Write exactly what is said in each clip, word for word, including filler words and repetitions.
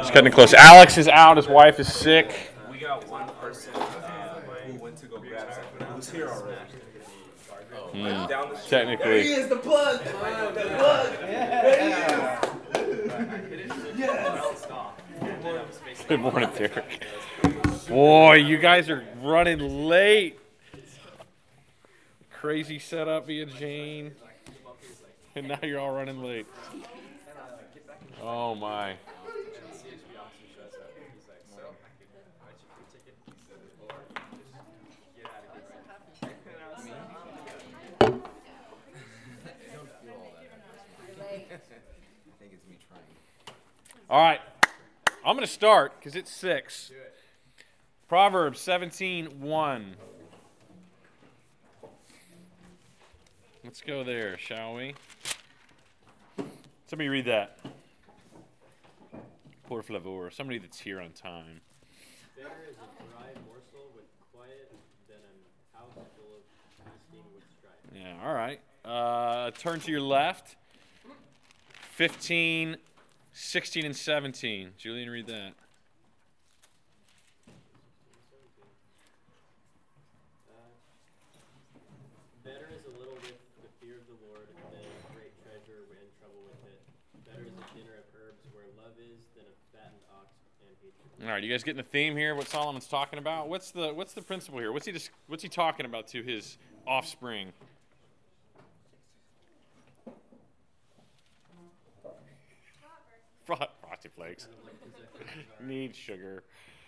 It's cutting it close. Alex is out. His wife is sick. We got one person uh, who went to go grab something. Who's here already? Mm. Down the street. Technically. There he is, the plug. The plug. There he is. Yes. Good morning, Derek. Boy, you guys are running late. Crazy setup via Jane. And now you're all running late. Oh, my. All right, I'm going to start because it's six. Proverbs seventeen one. Let's go there, shall we? Somebody read that. Por favor. Somebody that's here on time. Better is a dry morsel with quiet than a house full of feasting with strife. Yeah, all right. Uh, turn to your left. fifteen, sixteen, and seventeen. Julian, read that. Better is a little with the fear of the Lord than a great treasure and trouble with it. Better is a dinner of herbs where love is than a fattened ox and hatred. All right, you guys getting the theme here? What Solomon's talking about? What's the what's the principle here? What's he just, what's he talking about to his offspring? Frosted Flakes. Need sugar.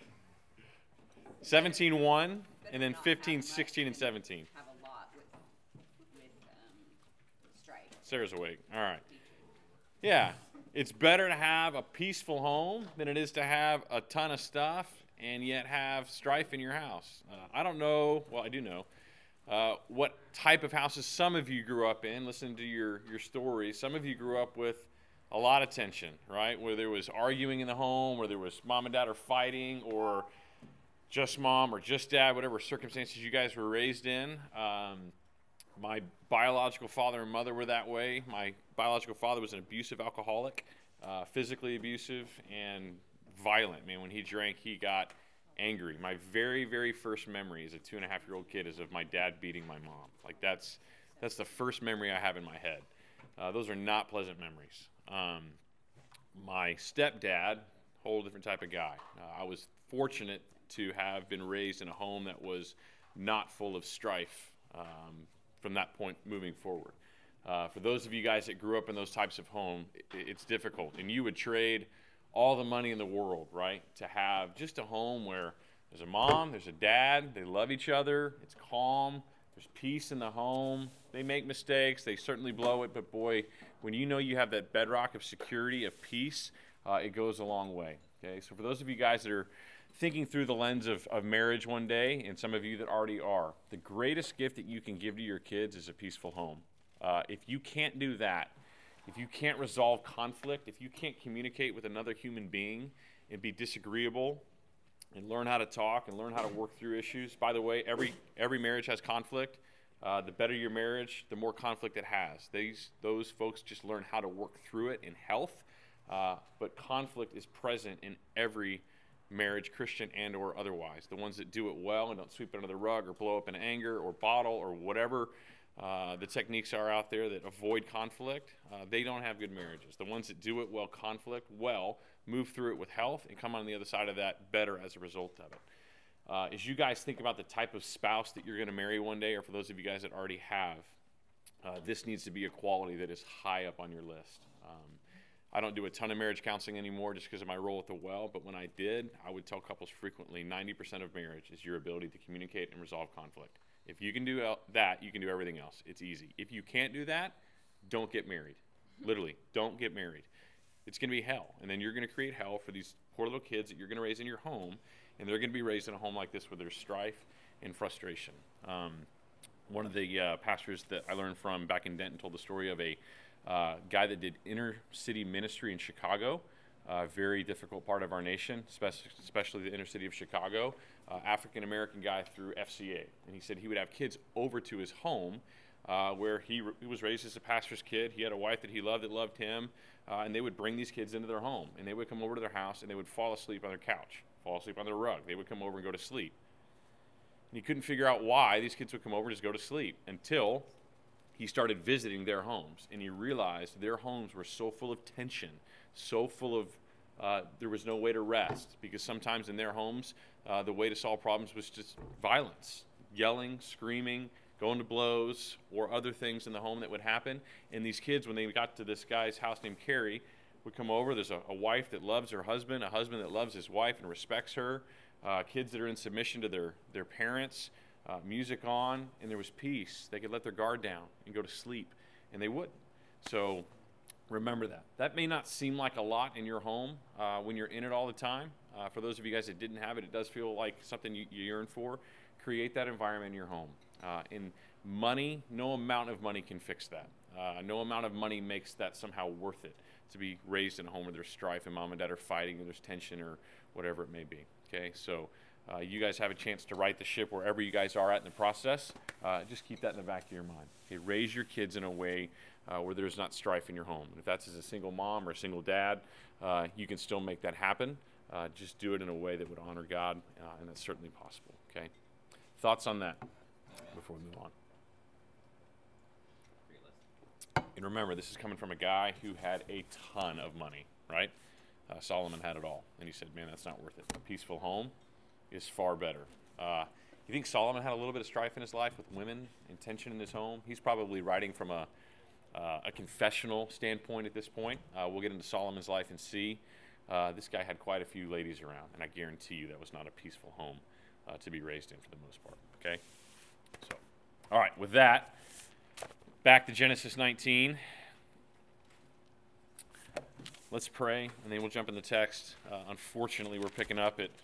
seventeen one, and then fifteen, sixteen, and seventeen. Have a lot with, with um, strife. Sarah's awake. All right. Yeah, it's better to have a peaceful home than it is to have a ton of stuff and yet have strife in your house. Uh, I don't know, well, I do know, uh, what type of houses some of you grew up in. Listen to your, your stories. Some of you grew up with a lot of tension, right? Where there was arguing in the home, where there was mom and dad are fighting, or just mom or just dad, whatever circumstances you guys were raised in. Um, my biological father and mother were that way. My biological father was an abusive alcoholic, uh, physically abusive and violent. Man, when he drank, he got angry. My very, very first memory as a two and a half year old kid is of my dad beating my mom. Like that's that's the first memory I have in my head. Uh, those are not pleasant memories. Um, my stepdad, whole different type of guy. Uh, I was fortunate to have been raised in a home that was not full of strife um, from that point moving forward. Uh, for those of you guys that grew up in those types of home, it, it's difficult. And you would trade all the money in the world, right, to have just a home where there's a mom, there's a dad, they love each other, it's calm, there's peace in the home. They make mistakes, they certainly blow it, but boy, when you know you have that bedrock of security, of peace, uh, it goes a long way. Okay, so for those of you guys that are thinking through the lens of, of marriage one day, and some of you that already are, the greatest gift that you can give to your kids is a peaceful home. Uh, if you can't do that, if you can't resolve conflict, if you can't communicate with another human being and be disagreeable and learn how to talk and learn how to work through issues. By the way, every every marriage has conflict. Uh, the better your marriage, the more conflict it has. These those folks just learn how to work through it in health, uh, but conflict is present in every marriage, Christian and or otherwise. The ones that do it well and don't sweep it under the rug or blow up in anger or bottle or whatever uh, the techniques are out there that avoid conflict, uh, they don't have good marriages. The ones that do it well, conflict well, move through it with health and come on the other side of that better as a result of it. Uh, as you guys think about the type of spouse that you're going to marry one day, or for those of you guys that already have, uh, this needs to be a quality that is high up on your list. Um, I don't do a ton of marriage counseling anymore just because of my role at the well, but when I did, I would tell couples frequently ninety percent of marriage is your ability to communicate and resolve conflict. If you can do that, you can do everything else. It's easy. If you can't do that, don't get married. Literally, don't get married. It's going to be hell, and then you're going to create hell for these poor little kids that you're going to raise in your home, and they're going to be raised in a home like this where there's strife and frustration. Um, one of the uh, pastors that I learned from back in Denton told the story of a uh, guy that did inner city ministry in Chicago, a very difficult part of our nation, especially the inner city of Chicago, uh, African-American guy through F C A. And he said he would have kids over to his home uh, where he, re- he was raised as a pastor's kid. He had a wife that he loved that loved him, uh, and they would bring these kids into their home, and they would come over to their house, and they would fall asleep on their couch, fall asleep on their rug. They would come over and go to sleep. And he couldn't figure out why these kids would come over and just go to sleep until he started visiting their homes, and he realized their homes were so full of tension, so full of uh, there was no way to rest, because sometimes in their homes, uh, the way to solve problems was just violence, yelling, screaming, going to blows, or other things in the home that would happen. And these kids, when they got to this guy's house named Carrie, would come over. There's a, a wife that loves her husband, a husband that loves his wife and respects her, uh, kids that are in submission to their, their parents, Uh, music on, and there was peace. They could let their guard down and go to sleep, and they would. So remember that. That may not seem like a lot in your home uh, when you're in it all the time. Uh, for those of you guys that didn't have it, it does feel like something you, you yearn for. Create that environment in your home. Uh, and money, no amount of money can fix that. Uh, no amount of money makes that somehow worth it to be raised in a home where there's strife and mom and dad are fighting and there's tension or whatever it may be. Okay, so Uh, you guys have a chance to right the ship wherever you guys are at in the process. Uh, just keep that in the back of your mind. Okay, raise your kids in a way uh, where there's not strife in your home. And if that's as a single mom or a single dad, uh, you can still make that happen. Uh, just do it in a way that would honor God, uh, and that's certainly possible. Okay, thoughts on that before we move on? And remember, this is coming from a guy who had a ton of money, right? Uh, Solomon had it all, and he said, "Man, that's not worth it. A peaceful home is far better." Uh, you think Solomon had a little bit of strife in his life with women and tension in his home? He's probably writing from a, uh, a confessional standpoint at this point. Uh, we'll get into Solomon's life and see. Uh, this guy had quite a few ladies around, and I guarantee you that was not a peaceful home uh, to be raised in for the most part. Okay? So, all right, with that, back to Genesis nineteen. Let's pray, and then we'll jump in the text. Uh, unfortunately, we're picking up at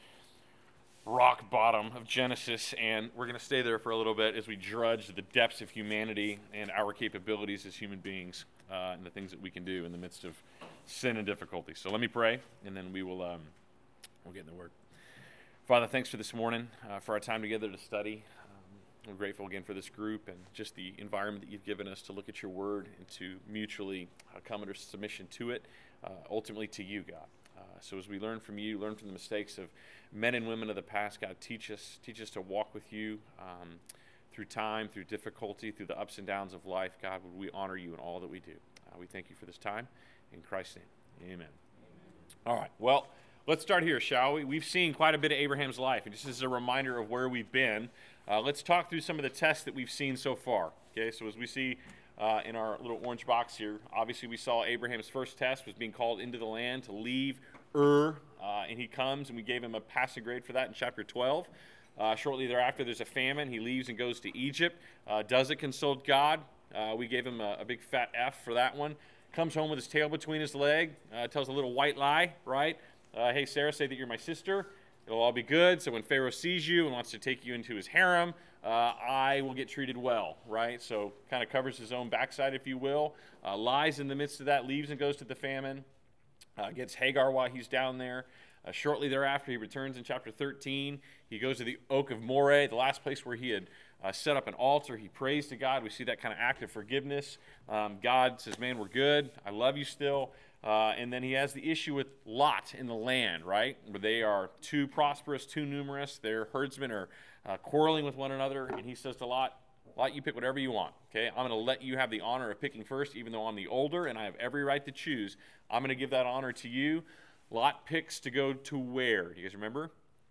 rock bottom of Genesis, and we're going to stay there for a little bit as we drudge the depths of humanity and our capabilities as human beings uh, and the things that we can do in the midst of sin and difficulty. So let me pray, and then we will um, we'll get in the Word. Father, thanks for this morning, uh, for our time together to study. Um, we're grateful again for this group and just the environment that you've given us to look at your Word and to mutually uh, come under submission to it, uh, ultimately to you, God. Uh, so as we learn from you, learn from the mistakes of men and women of the past, God, teach us, teach us to walk with you um, through time, through difficulty, through the ups and downs of life. God, would we honor you in all that we do. Uh, we thank you for this time. In Christ's name, amen. Amen. All right, well, let's start here, shall we? We've seen quite a bit of Abraham's life, and just as a reminder of where we've been, uh, let's talk through some of the tests that we've seen so far. Okay, so as we see uh, in our little orange box here, obviously we saw Abraham's first test was being called into the land to leave Ur, uh, and he comes, and we gave him a passing grade for that in chapter twelve. Uh, shortly thereafter, there's a famine. He leaves and goes to Egypt. Uh, doesn't consult God. Uh, we gave him a, a big fat F for that one. Comes home with his tail between his leg. Uh, tells a little white lie, right? Uh, hey, Sarah, say that you're my sister. It'll all be good. So when Pharaoh sees you and wants to take you into his harem, uh, I will get treated well, right? So kind of covers his own backside, if you will. Uh, lies in the midst of that, leaves and goes to the famine. Uh, gets Hagar while he's down there. Uh, shortly thereafter, he returns in chapter thirteen. He goes to the Oak of Moreh, the last place where he had uh, set up an altar. He prays to God. We see that kind of act of forgiveness. Um, God says, man, we're good. I love you still. Uh, and then he has the issue with Lot in the land, right? Where they are too prosperous, too numerous. Their herdsmen are uh, quarreling with one another. And he says to Lot, Lot, you pick whatever you want, okay? I'm going to let you have the honor of picking first, even though I'm the older and I have every right to choose. I'm going to give that honor to you. Lot picks to go to where? Do you guys remember?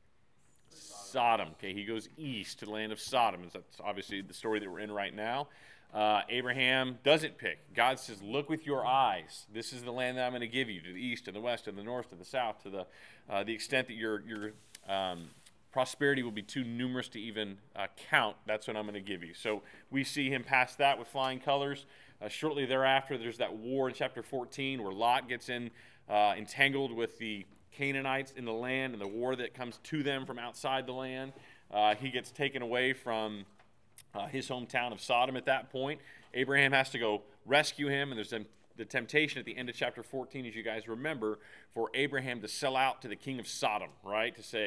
Sodom. Sodom. Okay, he goes east to the land of Sodom. That's obviously the story that we're in right now. Uh, Abraham doesn't pick. God says, look with your eyes. This is the land that I'm going to give you, to the east, to the west, to the north, to the south, to the uh, the extent that your your um, prosperity will be too numerous to even uh, count. That's what I'm going to give you. So we see him pass that with flying colors. Uh, shortly thereafter, there's that war in chapter fourteen where Lot gets in uh, entangled with the Canaanites in the land and the war that comes to them from outside the land. Uh, he gets taken away from uh, his hometown of Sodom at that point. Abraham has to go rescue him, and there's them, the temptation at the end of chapter fourteen, as you guys remember, for Abraham to sell out to the king of Sodom, right? To say,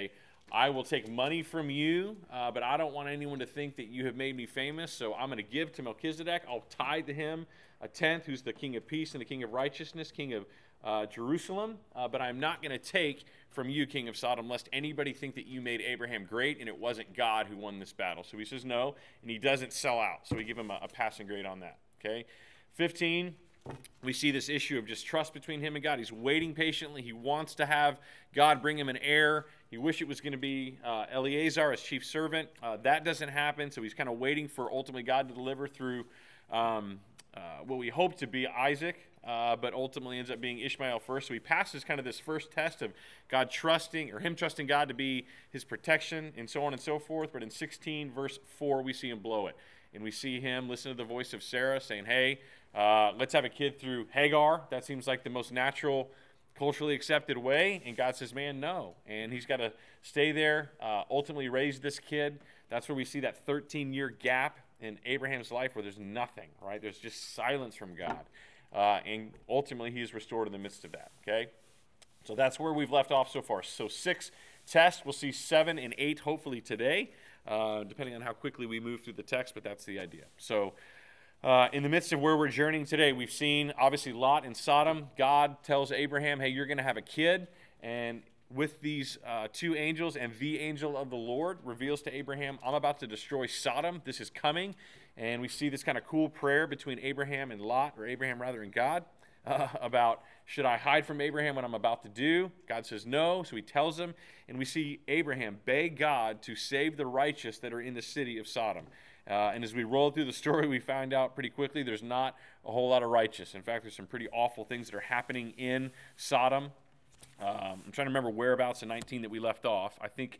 I will take money from you, uh, but I don't want anyone to think that you have made me famous, so I'm going to give to Melchizedek. I'll tithe to him a tenth, who's the king of peace and the king of righteousness, king of uh, Jerusalem, uh, but I'm not going to take from you, king of Sodom, lest anybody think that you made Abraham great and it wasn't God who won this battle. So he says no, and he doesn't sell out, so we give him a, a passing grade on that. Okay, fifteen. We see this issue of just trust between him and God. He's waiting patiently. He wants to have God bring him an heir. He wished it was going to be uh, Eleazar as chief servant. Uh, that doesn't happen, so he's kind of waiting for ultimately God to deliver through um, uh, what we hope to be Isaac, uh, but ultimately ends up being Ishmael first. So he passes kind of this first test of God trusting, or him trusting God to be his protection, and so on and so forth. But in sixteen, verse four, we see him blow it. And we see him listen to the voice of Sarah saying, hey, Uh, let's have a kid through Hagar. That seems like the most natural, culturally accepted way. And God says, man, no. And he's got to stay there, uh, ultimately raise this kid. That's where we see that thirteen-year gap in Abraham's life where there's nothing, right? There's just silence from God. Uh, and ultimately, he is restored in the midst of that, okay? So that's where we've left off so far. So six tests. We'll see seven and eight hopefully today, uh, depending on how quickly we move through the text, but that's the idea. So Uh, in the midst of where we're journeying today, we've seen, obviously, Lot and Sodom. God tells Abraham, hey, you're going to have a kid. And with these uh, two angels and the angel of the Lord reveals to Abraham, I'm about to destroy Sodom. This is coming. And we see this kind of cool prayer between Abraham and Lot, or Abraham rather and God, uh, about should I hide from Abraham what I'm about to do? God says no, so he tells him. And we see Abraham beg God to save the righteous that are in the city of Sodom. Uh, and as we roll through the story, we find out pretty quickly there's not a whole lot of righteous. In fact, there's some pretty awful things that are happening in Sodom. Um, I'm trying to remember whereabouts in nineteen that we left off. I think.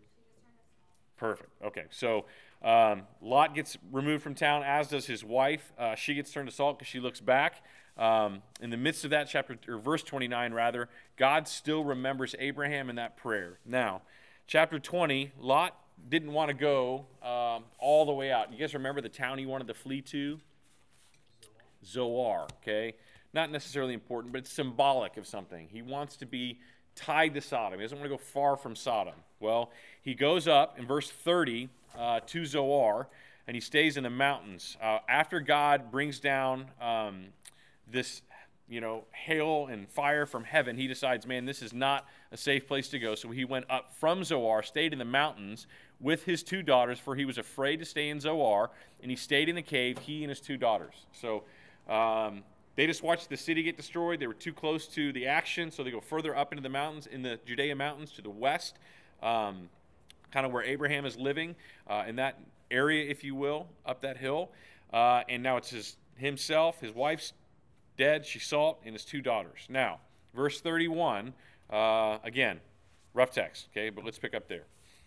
Perfect. Okay. So um, Lot gets removed from town, as does his wife. Uh, she gets turned to salt because she looks back. Um, in the midst of that, chapter or verse twenty-nine, rather, God still remembers Abraham in that prayer. Now, chapter twenty, Lot didn't want to go um, all the way out. You guys remember the town he wanted to flee to? Zoar, okay? Not necessarily important, but it's symbolic of something. He wants to be tied to Sodom. He doesn't want to go far from Sodom. Well, he goes up in verse thirty uh, to Zoar, and he stays in the mountains. Uh, after God brings down um, this, you know, hail and fire from heaven, he decides, man, this is not a safe place to go. So he went up from Zoar, stayed in the mountains with his two daughters, for he was afraid to stay in Zoar, and he stayed in the cave, he and his two daughters. So um, they just watched the city get destroyed. They were too close to the action, so they go further up into the mountains, in the Judea mountains to the west, um, kind of where Abraham is living, uh, in that area, if you will, up that hill. Uh, and now it's his himself, his wife's dead, she's salt, and his two daughters. Now, verse thirty-one, uh, again, rough text, okay, but let's pick up there.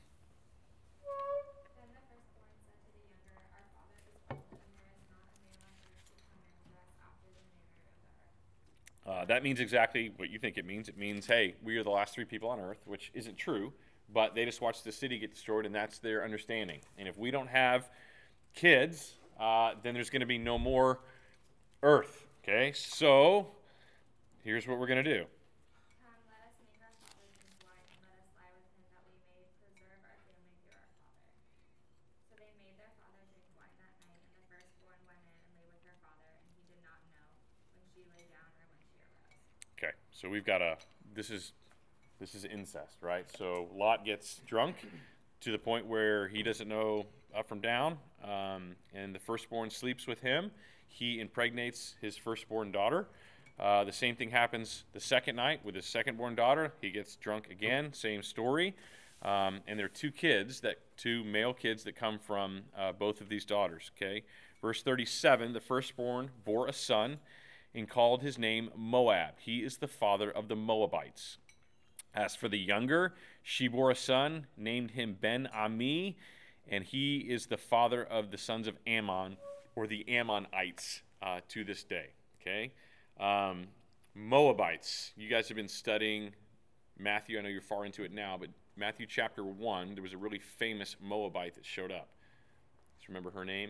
Uh, that means exactly what you think it means. It means, hey, we are the last three people on earth, which isn't true, but they just watched the city get destroyed, and that's their understanding. And if we don't have kids, uh, then there's going to be no more earth. Okay, so here's what we're going to do. Come, let us make our father drink wine, and let us lie with him, that we may preserve our family through our father. So they made their father drink wine that night, and the firstborn went in and lay with her father, and he did not know when she lay down or when she arose. Okay, so we've got a, this is, this is incest, right? So Lot gets drunk to the point where he doesn't know up from down, um, and the firstborn sleeps with him. He impregnates his firstborn daughter. Uh, the same thing happens the second night with his secondborn daughter. He gets drunk again, same story. Um, and there are two kids, that two male kids that come from uh, both of these daughters, okay? Verse thirty-seven, the firstborn bore a son and called his name Moab. He is the father of the Moabites. As for the younger, she bore a son, named him Ben-Ami, and he is the father of the sons of Ammon, or the Ammonites, uh, to this day, okay? Um, Moabites, you guys have been studying Matthew. I know you're far into it now, but Matthew chapter one, there was a really famous Moabite that showed up. Do you remember her name?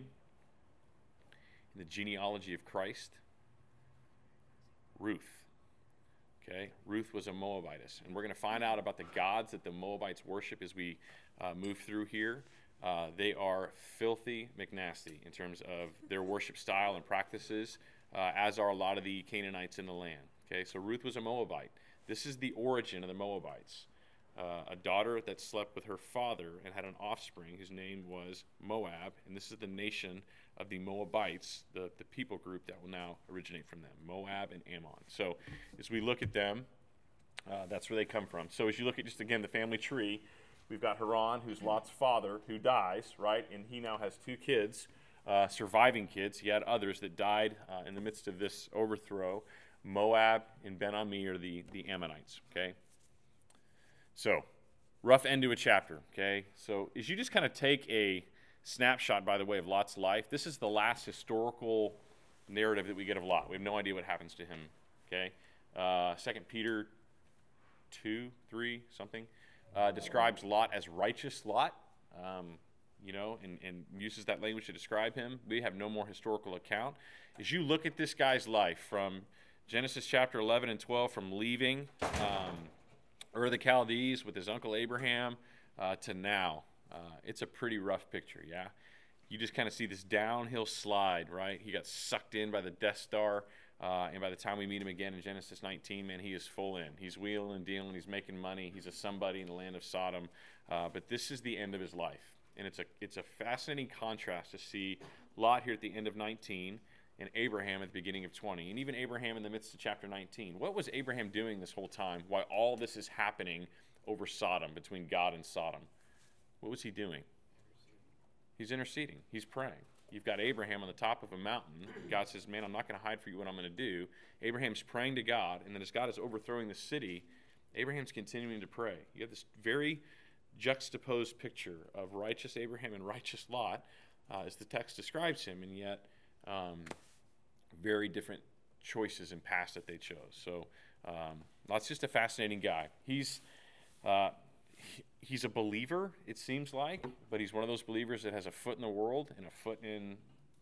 In the genealogy of Christ? Ruth. Okay, Ruth was a Moabitess, and we're going to find out about the gods that the Moabites worship as we uh, move through here. Uh, they are filthy McNasty in terms of their worship style and practices, uh, as are a lot of the Canaanites in the land. Okay, so Ruth was a Moabite. This is the origin of the Moabites. Uh, a daughter that slept with her father and had an offspring whose name was Moab, and this is the nation of the Moabites, the, the people group that will now originate from them, Moab and Ammon. So as we look at them, uh, that's where they come from. So as you look at just, again, the family tree, we've got Haran, who's Lot's father, who dies, right? And he now has two kids, uh, surviving kids. He had others that died uh, in the midst of this overthrow. Moab and Ben-Ami are the, the Ammonites, okay? So, rough end to a chapter, okay? So as you just kind of take a snapshot, by the way, of Lot's life, this is the last historical narrative that we get of Lot. We have no idea what happens to him, okay? Uh, Second Peter two, three, something, uh, describes Lot as righteous Lot, um, you know, and, and uses that language to describe him. We have no more historical account. As you look at this guy's life from Genesis chapter eleven and twelve, from leaving um, Ur of the Chaldees with his uncle Abraham uh, to now, uh, it's a pretty rough picture, yeah? You just kind of see this downhill slide, right? He got sucked in by the Death Star, uh, and by the time we meet him again in Genesis nineteen, man, he is full in. He's wheeling and dealing, he's making money, he's a somebody in the land of Sodom, uh, but this is the end of his life. And it's a, it's a fascinating contrast to see Lot here at the end of nineteen, and Abraham at the beginning of twenty, and even Abraham in the midst of chapter nineteen. What was Abraham doing this whole time while all this is happening over Sodom, between God and Sodom? What was he doing? He's interceding. He's praying. You've got Abraham on the top of a mountain. God says, man, I'm not going to hide for you what I'm going to do. Abraham's praying to God, and then as God is overthrowing the city, Abraham's continuing to pray. You have this very juxtaposed picture of righteous Abraham and righteous Lot, uh, as the text describes him, and yet um, very different choices and paths that they chose. So um, Lot's just a fascinating guy. He's uh, he, he's a believer, it seems like, but he's one of those believers that has a foot in the world and a foot in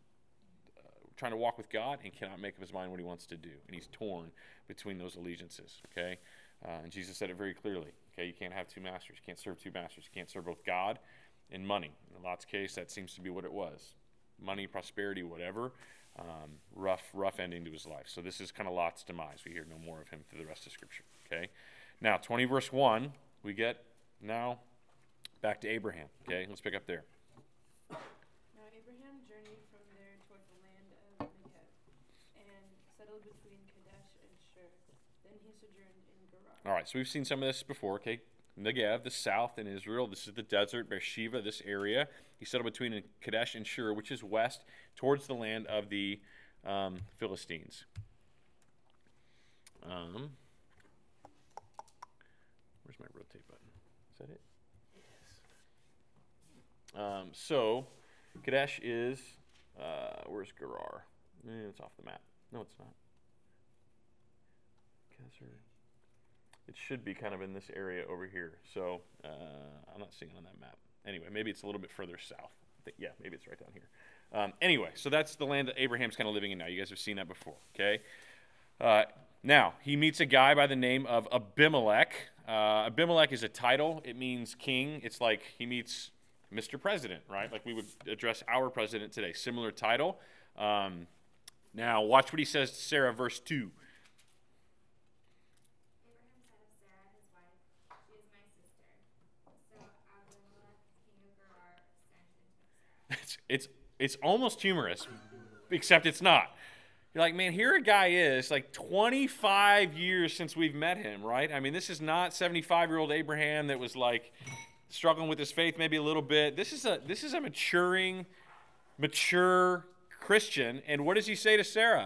uh, trying to walk with God and cannot make up his mind what he wants to do. And he's torn between those allegiances, okay? Uh, and Jesus said it very clearly, okay? You can't have two masters. You can't serve two masters. You can't serve both God and money. In Lot's case, that seems to be what it was. Money, prosperity, whatever. Um, rough, rough ending to his life. So this is kind of Lot's demise. We hear no more of him through the rest of Scripture. Okay. Now, twenty verse one, we get now back to Abraham. Okay, let's pick up there. Now Abraham journeyed from there toward the land of Negev, and settled between Kadesh and Shur. Then he sojourned in Gerar. All right, so we've seen some of this before. Okay, Negev, the south in Israel. This is the desert, Beersheba, this area. He settled between Kadesh and Shur, which is west, towards the land of the um, Philistines. Um, where's my rotate button? Is that it? Yes. Um, so, Kadesh is, uh, where's Gerar? Eh, it's off the map. No, it's not. It should be kind of in this area over here. So, uh, I'm not seeing it on that map. Anyway, maybe it's a little bit further south. I think, yeah, maybe it's right down here. Um, anyway, so that's the land that Abraham's kind of living in now. You guys have seen that before, okay? Uh, now, he meets a guy by the name of Abimelech. Uh, Abimelech is a title. It means king. It's like he meets Mister President, right? Like we would address our president today. Similar title. Um, now, watch what he says to Sarah, verse two. It's, it's it's almost humorous, except it's not. You're like, man, here a guy is, like twenty-five years since we've met him, right? I mean, this is not seventy-five-year-old Abraham that was like struggling with his faith maybe a little bit. This is a this is a maturing, mature Christian. And what does he say to Sarah?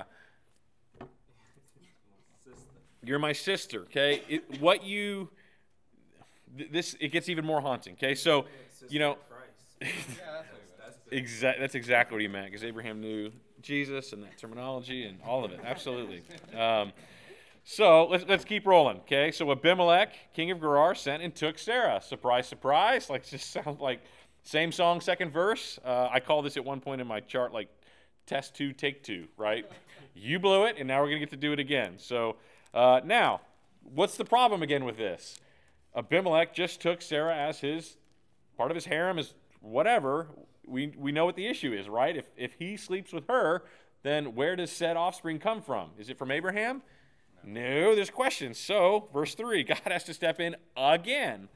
You're my sister, okay? It, what you, this, it gets even more haunting, okay? So, you know. Exactly. That's exactly what he meant, because Abraham knew Jesus and that terminology and all of it. Absolutely. Um, so let's let's keep rolling. Okay. So Abimelech, king of Gerar, sent and took Sarah. Surprise, surprise. Like just sounds like same song, second verse. Uh, I call this at one point in my chart like test two, take two. Right? You blew it, and now we're gonna get to do it again. So uh, now what's the problem again with this? Abimelech just took Sarah as his part of his harem, as whatever. We we know what the issue is, right? If if he sleeps with her, then where does said offspring come from? Is it from Abraham? No, no, there's questions. So, verse three, God has to step in again.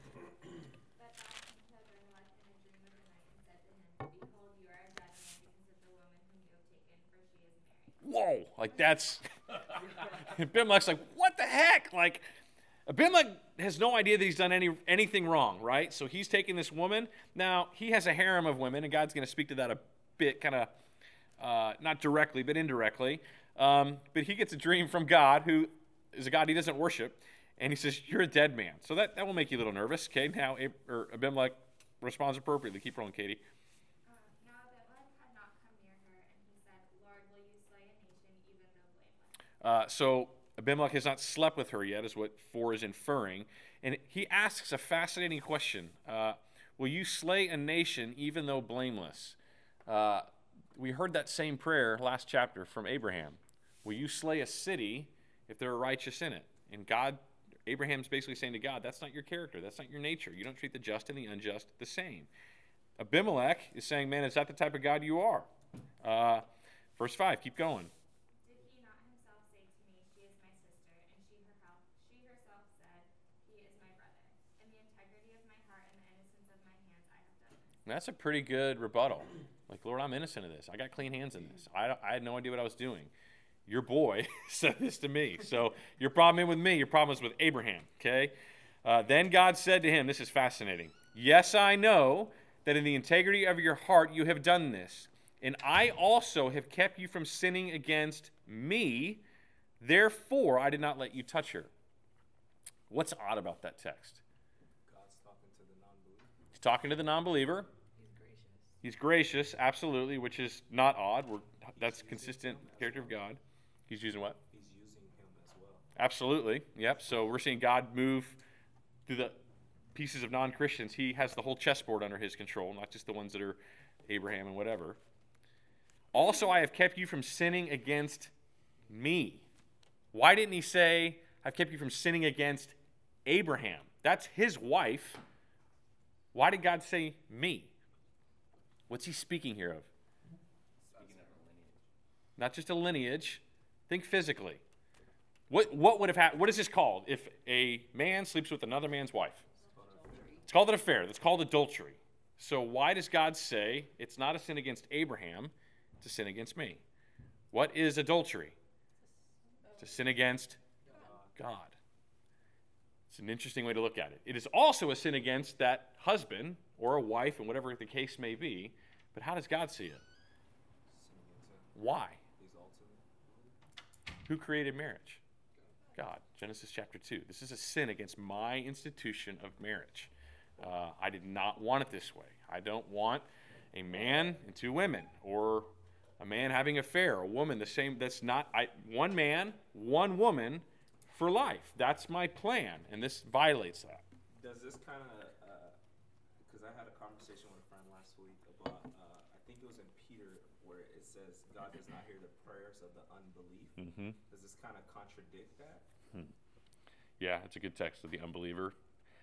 But God came to Abimelech in a dream of the night and said to him, Behold, you are a dead man because of the woman whom you have taken, for she is married. Whoa, like that's Abimelech's like, what the heck? Like, Abimelech has no idea that he's done any anything wrong, right? So he's taking this woman. Now, he has a harem of women, and God's going to speak to that a bit, kind of, uh, not directly, but indirectly. Um, but he gets a dream from God, who is a God he doesn't worship, and he says, you're a dead man. So that, that will make you a little nervous, okay? Now, Ab- or Abimelech responds appropriately. Keep rolling, Katie. Uh, now Abimelech had not come near her, and he said, Lord, will you slay a nation even though blameless? Uh, so Abimelech has not slept with her yet, is what four is inferring. And he asks a fascinating question. Uh, will you slay a nation even though blameless? Uh, we heard that same prayer last chapter from Abraham. Will you slay a city if there are righteous in it? And God, Abraham's basically saying to God, that's not your character. That's not your nature. You don't treat the just and the unjust the same. Abimelech is saying, man, is that the type of God you are? Uh, verse five, keep going. Did he not himself say to me, she is my sister, and she, her, she herself said, he is my brother? In the integrity of my heart and the innocence of my hands I have done this. That's a pretty good rebuttal. Like, Lord, I'm innocent of this. I got clean hands in this. I, I had no idea what I was doing. Your boy said this to me. So your problem ain't with me. Your problem is with Abraham, okay? Uh, then God said to him, this is fascinating, yes, I know that in the integrity of your heart you have done this, and I also have kept you from sinning against me. Therefore, I did not let you touch her. What's odd about that text? God's talking to the non-believer. He's talking to the non-believer. He's gracious. He's gracious, absolutely, which is not odd. We're, that's consistent character of God. He's using what? He's using him as well. Absolutely. Yep. So we're seeing God move through the pieces of non-Christians. He has the whole chessboard under his control, not just the ones that are Abraham and whatever. Also, I have kept you from sinning against me. Why didn't he say, I've kept you from sinning against Abraham? That's his wife. Why did God say me? What's he speaking here of? Speaking of a lineage. Not just a lineage. Think physically. What what would have happened? What is this called? If a man sleeps with another man's wife, it's called an affair. That's called adultery. So why does God say it's not a sin against Abraham, it's a sin against me? What is adultery? It's a sin against God. It's an interesting way to look at it. It is also a sin against that husband or a wife, and whatever the case may be. But how does God see it? Sinning into Why? his ultimate. Who created marriage? God. Genesis chapter two. This is a sin against my institution of marriage. Uh, I did not want it this way. I don't want a man and two women, or a man having an affair, a woman the same. That's not I, one man, one woman for life. That's my plan, and this violates that. Does this kind of, because I had a conversation with a friend last week about, uh, I think it was in Peter, where it says God does not hear the prayers of the unbelief. Mm-hmm. Does this kind of contradict that? Yeah, it's a good text of the unbeliever.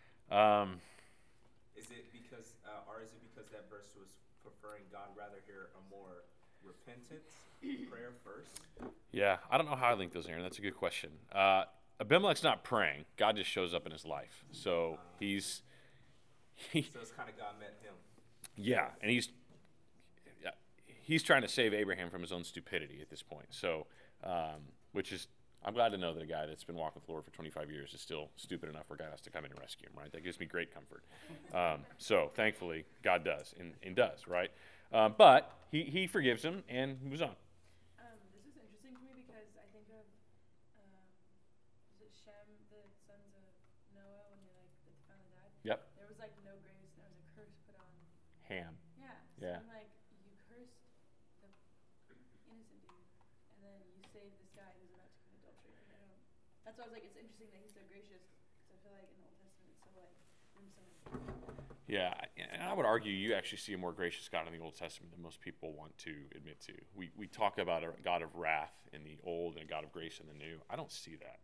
Um, Is it because, uh, or is it because that verse was preferring God rather hear a more repentant prayer first? yeah, I don't know how I link those, Aaron. That's a good question. Uh, Abimelech's not praying. God just shows up in his life. So he's, he, So it's kind of God met him. yeah, and he's, yeah, he's trying to save Abraham from his own stupidity at this point. So, um, which is, I'm glad to know that a guy that's been walking with the Lord for twenty-five years is still stupid enough where God has to come in and rescue him, right? That gives me great comfort. Um, so thankfully, God does, and, and does, right? Um, but he, he forgives him and moves on. Um, this is interesting to me because I think of, um, is it Shem, the sons of Noah, when they like they finally died? Yep. There was like no grace, and there was a curse put on. Ham. Yeah. So Yeah. I'm like, you cursed the innocent dude, and then you saved this guy who's about to commit adultery. Like, I don't. That's why I was like, it's interesting that he's so gracious, because I feel like in the Old Testament it's so like, room so much. Yeah, and I would argue you actually see a more gracious God in the Old Testament than most people want to admit to. We we talk about a God of wrath in the Old and a God of grace in the New. I don't see that.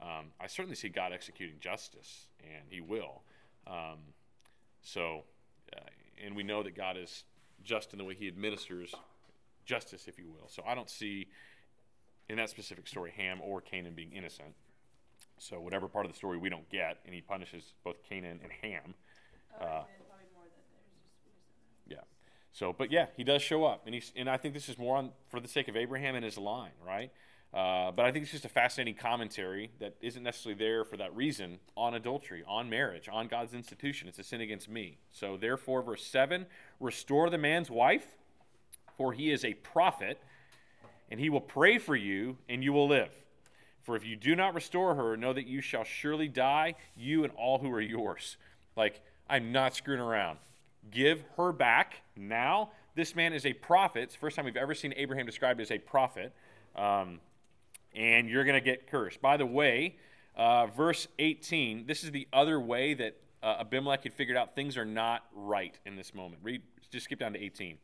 um, I certainly see God executing justice, and he will. Um, so, uh, and we know that God is just in the way he administers justice, if you will. So I don't see, in that specific story, Ham or Canaan being innocent. So whatever part of the story we don't get, and he punishes both Canaan and Ham. Oh, Uh, and then probably more that there's just, we just don't know. Yeah. So, but yeah, he does show up, and he's, and I think this is more on for the sake of Abraham and his line, right? Uh, but I think it's just a fascinating commentary that isn't necessarily there for that reason on adultery, on marriage, on God's institution. It's a sin against me. So therefore, verse seven, restore the man's wife, for he is a prophet, and he will pray for you, and you will live. For if you do not restore her, know that you shall surely die, you and all who are yours. Like, I'm not screwing around. Give her back now. This man is a prophet. It's the first time we've ever seen Abraham described as a prophet. Um, and you're going to get cursed. By the way, uh, verse eighteen, this is the other way that uh, Abimelech had figured out things are not right in this moment. Read, just skip down to eighteen.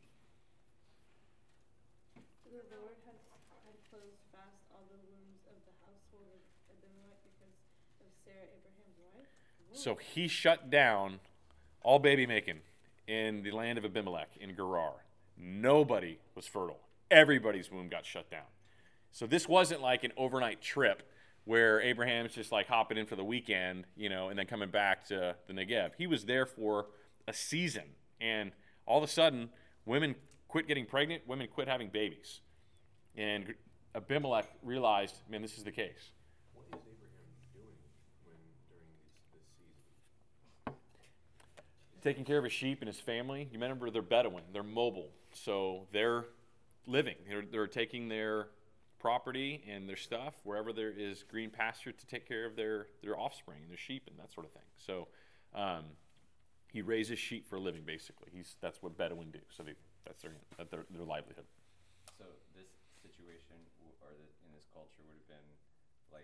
The Lord had, had closed fast all the wombs of the household of Abimelech because of Sarah, Abraham's wife. So he shut down all baby making in the land of Abimelech in Gerar. Nobody was fertile. Everybody's womb got shut down. So this wasn't like an overnight trip where Abraham's just like hopping in for the weekend, you know, and then coming back to the Negev. He was there for a season, and all of a sudden, women quit getting pregnant, women quit having babies. And Abimelech realized, man, this is the case. What is Abraham doing when during this, this season? Taking care of his sheep and his family. You remember they're Bedouin, they're mobile, so they're living. They're, they're taking their property and their stuff wherever there is green pasture to take care of their, their offspring, their sheep, and that sort of thing. So um, he raises sheep for a living, basically. He's that's what Bedouin do. So they, that's their, that their their livelihood. So this situation w- or the, in this culture would have been like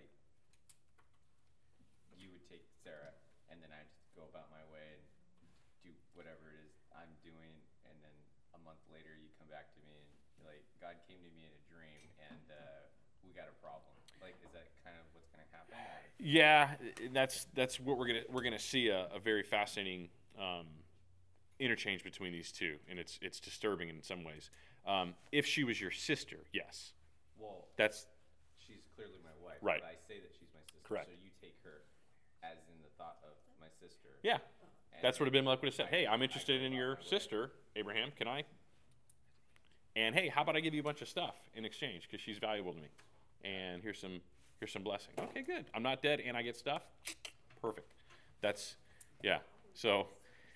you would take Sarah, and then I'd just go about my way and do whatever it is I'm doing, and then a month later you come back to me and you're like, God came to me in a dream, and uh, we got a problem. Like, is that kind of what's going to happen? Or? Yeah, that's that's what we're gonna we're gonna see a, a very fascinating um, interchange between these two, and it's it's disturbing in some ways. Um, if she was your sister, yes, Well, that's she's clearly my wife. Right. But I say that she's my sister. Correct. So you take her as in the thought of my sister. yeah. and That's what then Abimelech would have said. I- Hey, I'm I interested go in about your my way. sister, Abraham. Can I? And hey, how about I give you a bunch of stuff in exchange because she's valuable to me, and here's some here's some blessing. Okay, good. I'm not dead, and I get stuff. Perfect. That's yeah. So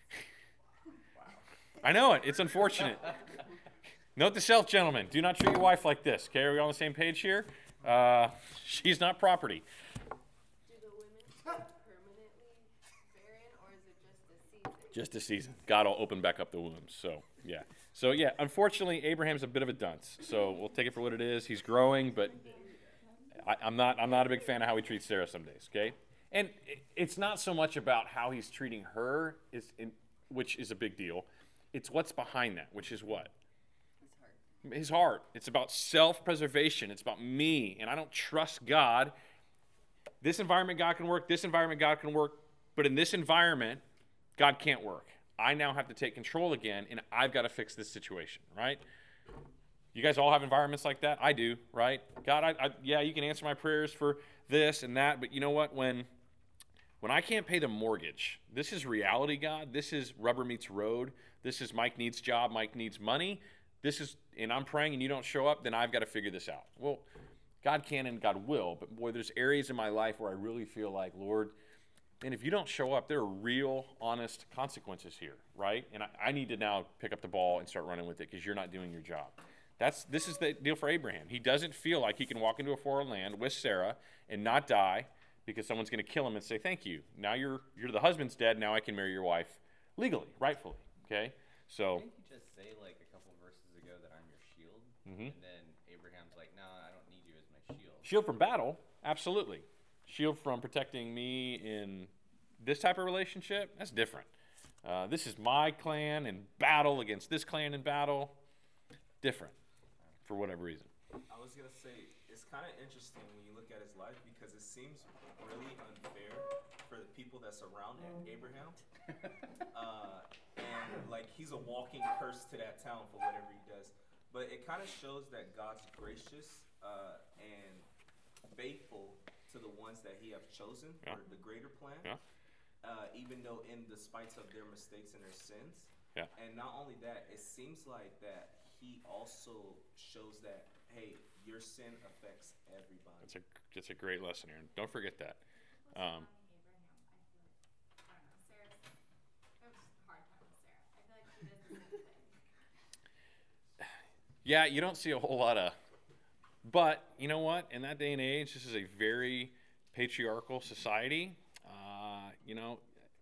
I know it. It's unfortunate. Note to self, gentlemen: do not treat your wife like this. Okay, are we all on the same page here? Uh, she's not property. Do the women stay permanently barren, or is it just a season? Just a season. God will open back up the wombs. So, yeah. So, yeah, unfortunately, Abraham's a bit of a dunce. So we'll take it for what it is. He's growing, but I, I'm not I'm not a big fan of how he treats Sarah some days, okay? And it- it's not so much about how he's treating her, is in, which is a big deal. It's what's behind that, which is what? It's hard. His heart. It's about self-preservation. It's about me, and I don't trust God. This environment, God can work. This environment, God can work. But in this environment, God can't work. I now have to take control again, and I've got to fix this situation, right? You guys all have environments like that? I do, right? God, I, I, yeah, you can answer my prayers for this and that, but you know what? When, when I can't pay the mortgage, this is reality, God. This is rubber meets road. This is Mike needs job, Mike needs money. This is, and I'm praying and you don't show up, then I've got to figure this out. Well, God can and God will, but boy, there's areas in my life where I really feel like, Lord, and if you don't show up, there are real, honest consequences here, right? And I, I need to now pick up the ball and start running with it because you're not doing your job. That's This is the deal for Abraham. He doesn't feel like he can walk into a foreign land with Sarah and not die because someone's going to kill him and say, thank you. Now you're you're the husband's dead. Now I can marry your wife legally, rightfully, okay? So, Didn't you just say like a couple verses ago that I'm your shield? Mhm. And then Abraham's like, no, I don't need you as my shield. shield from battle, absolutely. Shield from protecting me in this type of relationship, that's different. Uh, this is my clan in battle against this clan in battle, different for whatever reason. I was gonna say, it it's kind of interesting when you look at his life because it seems really unfair for the people that surround Abraham. Uh, and like he's a walking curse to that town for whatever he does. But it kind of shows that God's gracious uh, and faithful to the ones that he have chosen Yeah. for the greater plan. Yeah. Uh, even though in the spite of their mistakes and their sins. Yeah. And not only that, it seems like that he also shows that, hey, your sin affects everybody. That's a that's a great lesson, Aaron. Don't forget that. Um, Abraham, I feel like, I don't know, Sarah's, I have a hard time with Sarah. I feel like she does the same thing. yeah, you don't see a whole lot of, but you know what? In that day and age, this is a very patriarchal society. Uh, you know,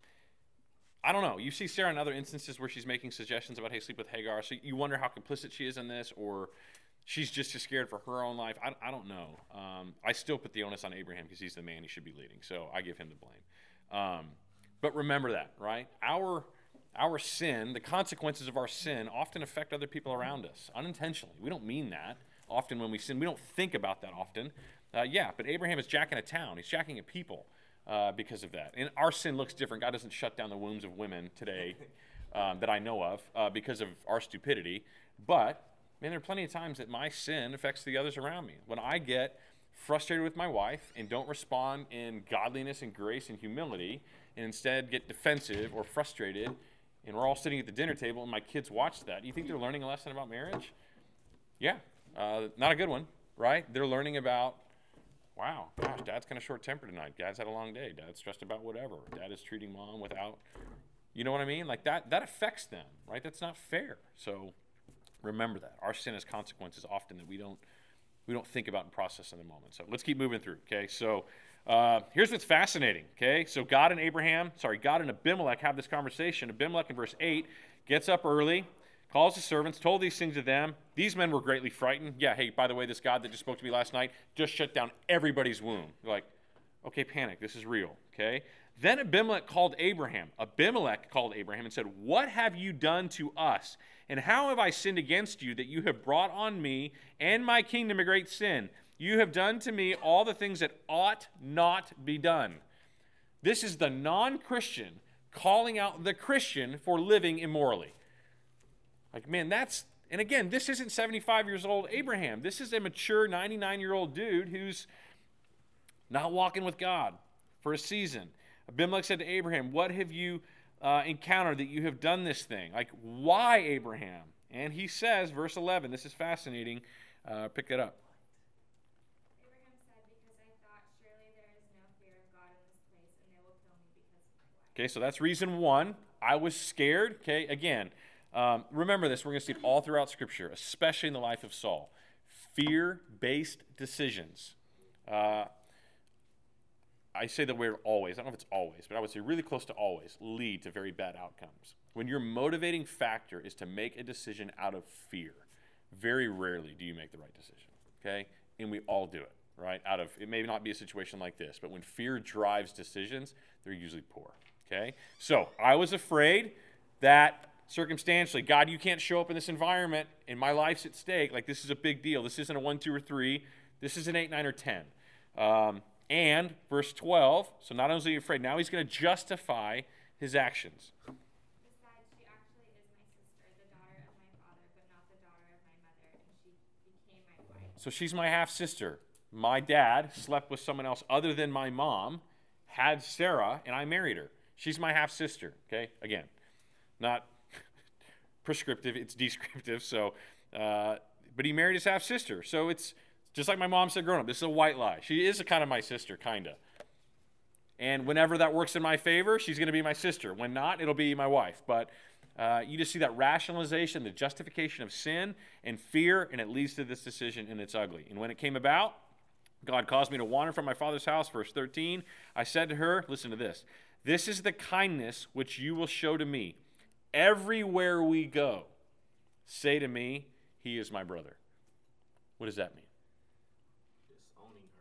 I don't know. You see Sarah in other instances where she's making suggestions about, hey, sleep with Hagar. So you wonder how complicit she is in this, or she's just as scared for her own life. I, I don't know. Um, I still put the onus on Abraham because he's the man he should be leading. So I give him the blame. Um, but remember that, right? Our our sin, the consequences of our sin, often affect other people around us unintentionally. We don't mean that. Often when we sin, we don't think about that often. Uh, yeah, but Abraham is jacking a town. He's jacking a people. Uh, because of that. And our sin looks different. God doesn't shut down the wombs of women today um, that I know of uh, because of our stupidity. But, man, there are plenty of times that my sin affects the others around me. When I get frustrated with my wife and don't respond in godliness and grace and humility, and instead get defensive or frustrated, and we're all sitting at the dinner table and my kids watch that, do you think they're learning a lesson about marriage? Yeah. Uh, not a good one, right? They're learning about, wow, gosh, Dad's kind of short-tempered tonight. Dad's had a long day. Dad's stressed about whatever. Dad is treating Mom without, you know what I mean? Like that, that affects them, right? That's not fair. So remember that. Our sin has consequences often that we don't, we don't think about and process in the moment. So let's keep moving through, okay? So uh, here's what's fascinating, okay? So God and Abraham, sorry, God and Abimelech have this conversation. Abimelech in verse eight gets up early, calls the servants, told these things to them. These men were greatly frightened. Yeah, hey, by the way, this God that just spoke to me last night just shut down everybody's womb. You're like, okay, panic. This is real, okay? Then Abimelech called Abraham. Abimelech called Abraham and said, what have you done to us? And how have I sinned against you that you have brought on me and my kingdom a great sin? You have done to me all the things that ought not be done. This is the non-Christian calling out the Christian for living immorally. Like, man, that's, and again, this isn't seventy-five years old Abraham. This is a mature ninety-nine-year-old dude who's not walking with God for a season. Abimelech said to Abraham, what have you uh, encountered that you have done this thing? Like, why, Abraham? And he says, verse eleven, this is fascinating. Uh, pick it up. Abraham said, because I thought, surely there is no fear of God in this place, and they will kill me because of my wife. Okay, so that's reason one. I was scared. Okay, again, Um, remember this, we're going to see it all throughout Scripture, especially in the life of Saul. Fear-based decisions. Uh, I say the word always, I don't know if it's always, but I would say really close to always, lead to very bad outcomes. When your motivating factor is to make a decision out of fear, very rarely do you make the right decision, okay? And we all do it, right? Out of, it may not be a situation like this, but when fear drives decisions, they're usually poor, okay? So I was afraid that circumstantially, God, you can't show up in this environment, and my life's at stake. Like, this is a big deal. This isn't a one, two, or three. This is an eight, nine, or ten. Um, and, verse twelve, so not only is he afraid, now he's going to justify his actions. Besides, she actually is my sister, the daughter of my father, but not the daughter of my mother, and she became my wife. So she's my half-sister. My dad slept with someone else other than my mom, had Sarah, and I married her. She's my half-sister, okay? Again, not prescriptive, it's descriptive. So, uh, but he married his half-sister. So it's just like my mom said growing up, this is a white lie. She is a kind of my sister, kind of. And whenever that works in my favor, she's going to be my sister. When not, it'll be my wife. But uh, you just see that rationalization, the justification of sin and fear, and it leads to this decision, and it's ugly. And when it came about, God caused me to wander from my father's house, verse thirteen. I said to her, listen to this, this is the kindness which you will show to me. Everywhere we go, say to me, he is my brother. What does that mean? Disowning her.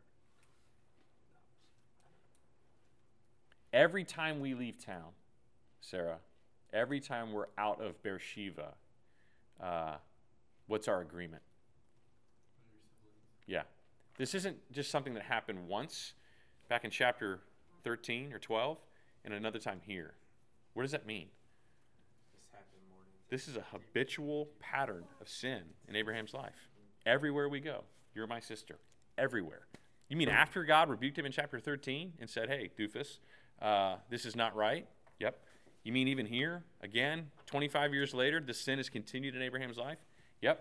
Every time we leave town, Sarah, every time we're out of Beersheba, uh, what's our agreement? Yeah. This isn't just something that happened once back in chapter thirteen or twelve and another time here. What does that mean? This happened more than This is a habitual pattern of sin in Abraham's life. Everywhere we go, you're my sister. Everywhere. You mean after God rebuked him in chapter thirteen and said, hey, doofus, uh, this is not right? Yep. You mean even here, again, twenty-five years later, this sin has continued in Abraham's life? Yep.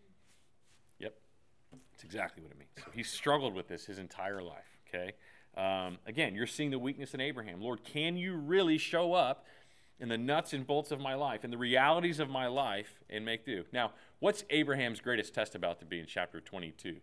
Yep. That's exactly what it means. So he struggled with this his entire life, okay? Um, again, you're seeing the weakness in Abraham. Lord, can you really show up in the nuts and bolts of my life, in the realities of my life, and make do? Now, what's Abraham's greatest test about to be in chapter twenty-two?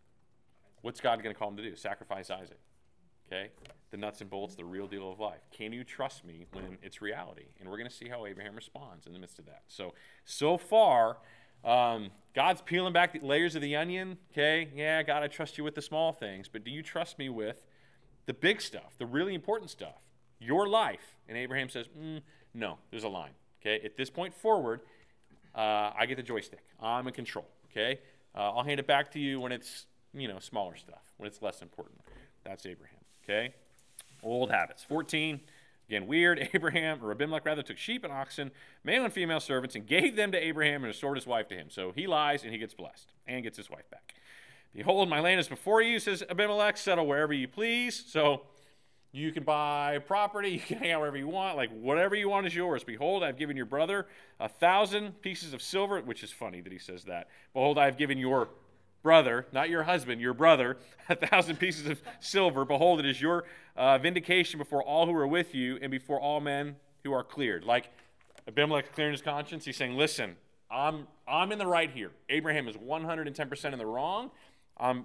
What's God going to call him to do? Sacrifice Isaac, okay? The nuts and bolts, the real deal of life. Can you trust me when it's reality? And we're going to see how Abraham responds in the midst of that. So, so far, um, God's peeling back the layers of the onion, okay? Yeah, God, I trust you with the small things, but do you trust me with the big stuff, the really important stuff, your life? And Abraham says, mm, no, there's a line, okay? At this point forward, uh, I get the joystick. I'm in control, okay? Uh, I'll hand it back to you when it's, you know, smaller stuff, when it's less important. That's Abraham, okay? Old habits. fourteen, again, weird. Abraham, or Abimelech rather, took sheep and oxen, male and female servants, and gave them to Abraham and restored his wife to him. So he lies and he gets blessed and gets his wife back. Behold, my land is before you, says Abimelech. Settle wherever you please. So you can buy property, you can hang out wherever you want, like whatever you want is yours. Behold, I've given your brother a thousand pieces of silver, which is funny that he says that. Behold, I have given your brother, not your husband, your brother, a thousand pieces of silver. Behold, it is your uh, vindication before all who are with you and before all men who are cleared. Like Abimelech clearing his conscience, he's saying, listen, I'm, I'm in the right here. Abraham is one hundred ten percent in the wrong. I'm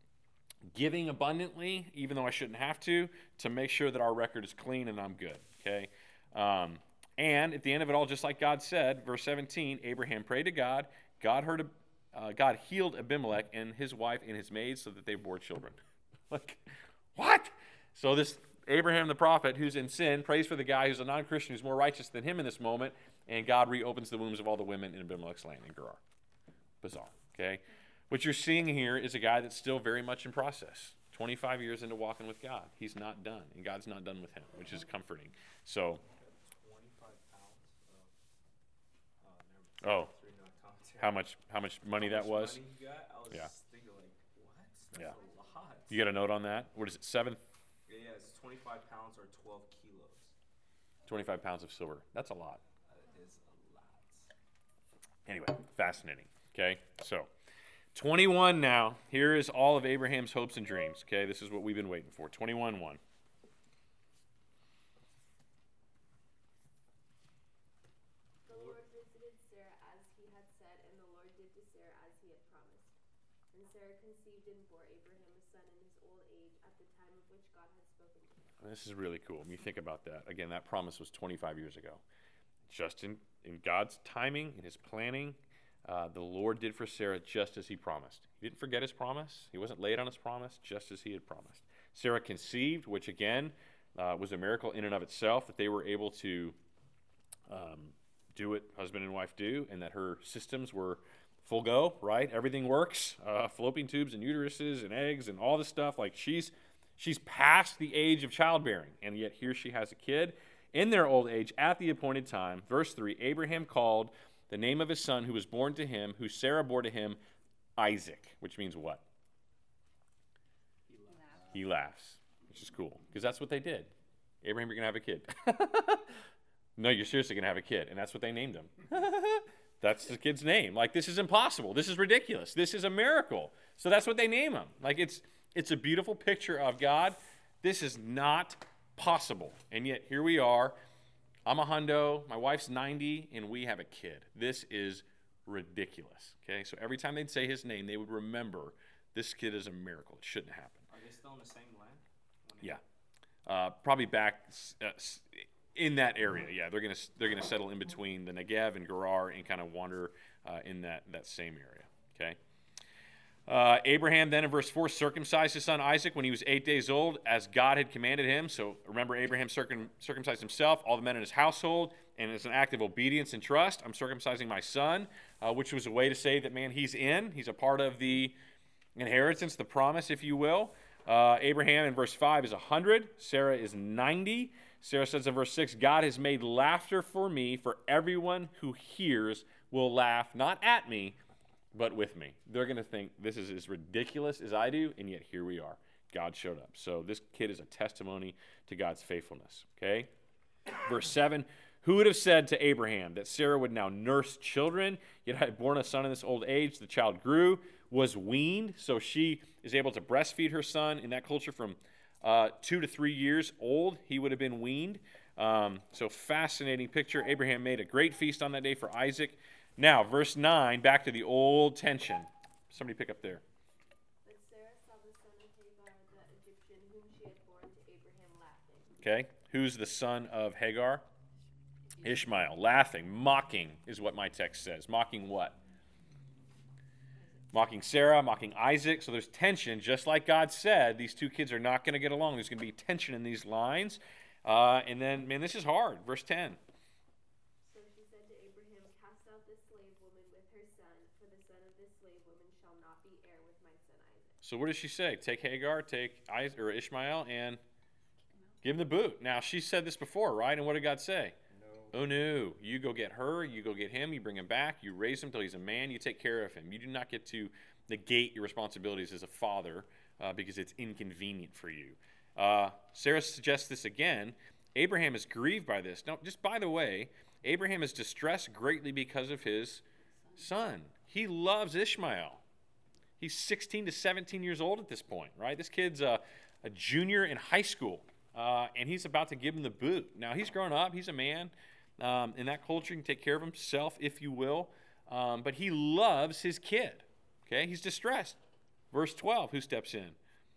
giving abundantly, even though I shouldn't have to, to make sure that our record is clean and I'm good, okay? Um, and at the end of it all, just like God said, verse seventeen, Abraham prayed to God. God heard, uh, God healed Abimelech and his wife and his maids so that they bore children. Like, what? So this Abraham the prophet, who's in sin, prays for the guy who's a non-Christian who's more righteous than him in this moment, and God reopens the wombs of all the women in Abimelech's land in Gerar. Bizarre, okay? What you're seeing here is a guy that's still very much in process. twenty-five years into walking with God. He's not done, and God's not done with him, which is comforting. So, twenty-five pounds of, uh, never mind. oh, how much how much money How that much was? money you got? I was Yeah. thinking like, what? That's Yeah. a lot. You got a note on that? What is it, seven? Yeah, yeah, it's twenty-five pounds or twelve kilos. twenty-five pounds of silver. That's a lot. That is a lot. Anyway, fascinating. Okay, so twenty-one now. Here is all of Abraham's hopes and dreams. Okay, this is what we've been waiting for. twenty-one one. The Lord visited Sarah as he had said, and the Lord did to Sarah as he had promised. And Sarah conceived and bore Abraham a son in his old age at the time of which God had spoken to him. This is really cool. When you think about that, again, that promise was twenty-five years ago. Just in, in God's timing, in his planning, uh, the Lord did for Sarah just as he promised. He didn't forget his promise. He wasn't late on his promise, just as he had promised. Sarah conceived, which again uh, was a miracle in and of itself, that they were able to um, do what husband and wife do, and that her systems were full go, right? Everything works. Uh, fallopian tubes and uteruses and eggs and all this stuff. Like she's she's past the age of childbearing, and yet here she has a kid in their old age at the appointed time. Verse three, Abraham called the name of his son who was born to him, who Sarah bore to him, Isaac, which means what? He laughs, which is cool, because that's what they did. Abraham, you're going to have a kid. No, you're seriously going to have a kid, and that's what they named him. That's the kid's name. Like, this is impossible. This is ridiculous. This is a miracle. So that's what they name him. Like, it's it's a beautiful picture of God. This is not possible, and yet here we are. I'm a hundo, my wife's ninety, and we have a kid. This is ridiculous, okay? So every time they'd say his name, they would remember this kid is a miracle. It shouldn't happen. Are they still in the same land? When they- Yeah. Uh, probably back uh, s- in that area, yeah. They're going to they're gonna settle in between the Negev and Gerar and kind of wander uh, in that, that same area, okay? Uh, Abraham then in verse four circumcised his son Isaac when he was eight days old as God had commanded him. So remember, Abraham circum, circumcised himself, all the men in his household, and as an act of obedience and trust, I'm circumcising my son, uh, which was a way to say that, man, he's in. He's a part of the, inheritance, the promise, if you will. Uh, Abraham in verse five is one hundred. Sarah is ninety. Sarah says in verse six, God has made laughter for me, for everyone who hears will laugh, not at me, but with me. They're going to think this is as ridiculous as I do, and yet here we are. God showed up. So this kid is a testimony to God's faithfulness. Okay? Verse seven, who would have said to Abraham that Sarah would now nurse children, yet had borne a son in this old age? The child grew, was weaned, so she is able to breastfeed her son. In that culture, from uh, two to three years old, he would have been weaned. Um, so fascinating picture. Abraham made a great feast on that day for Isaac. Now, verse nine, back to the old tension. Somebody pick up there. But Sarah saw the son of Hagar, the Egyptian, whom she had borne to Abraham, laughing. Okay, who's the son of Hagar? Ishmael. Laughing, mocking is what my text says. Mocking what? Mocking Sarah, mocking Isaac. So there's tension. Just like God said, these two kids are not going to get along. There's going to be tension in these lines. Uh, and then, man, this is hard. Verse ten. So she said to Abraham, cast out this slave woman with her son, for the son of this slave woman shall not be heir with my son Isaac. So what does she say? Take Hagar, take Isaac, or Ishmael, and give him the boot. Now, she said this before, right? And what did God say? Oh, no, you go get her, you go get him, you bring him back, you raise him till he's a man, you take care of him. You do not get to negate your responsibilities as a father uh, because it's inconvenient for you. Uh, Sarah suggests this again. Abraham is grieved by this. Now, just by the way, Abraham is distressed greatly because of his son. He loves Ishmael. He's sixteen to seventeen years old at this point, right? This kid's a, a junior in high school, uh, and he's about to give him the boot. Now, he's grown up. He's a man. Um, in that culture, he can take care of himself, if you will. Um, but he loves his kid. Okay, he's distressed. Verse twelve, who steps in?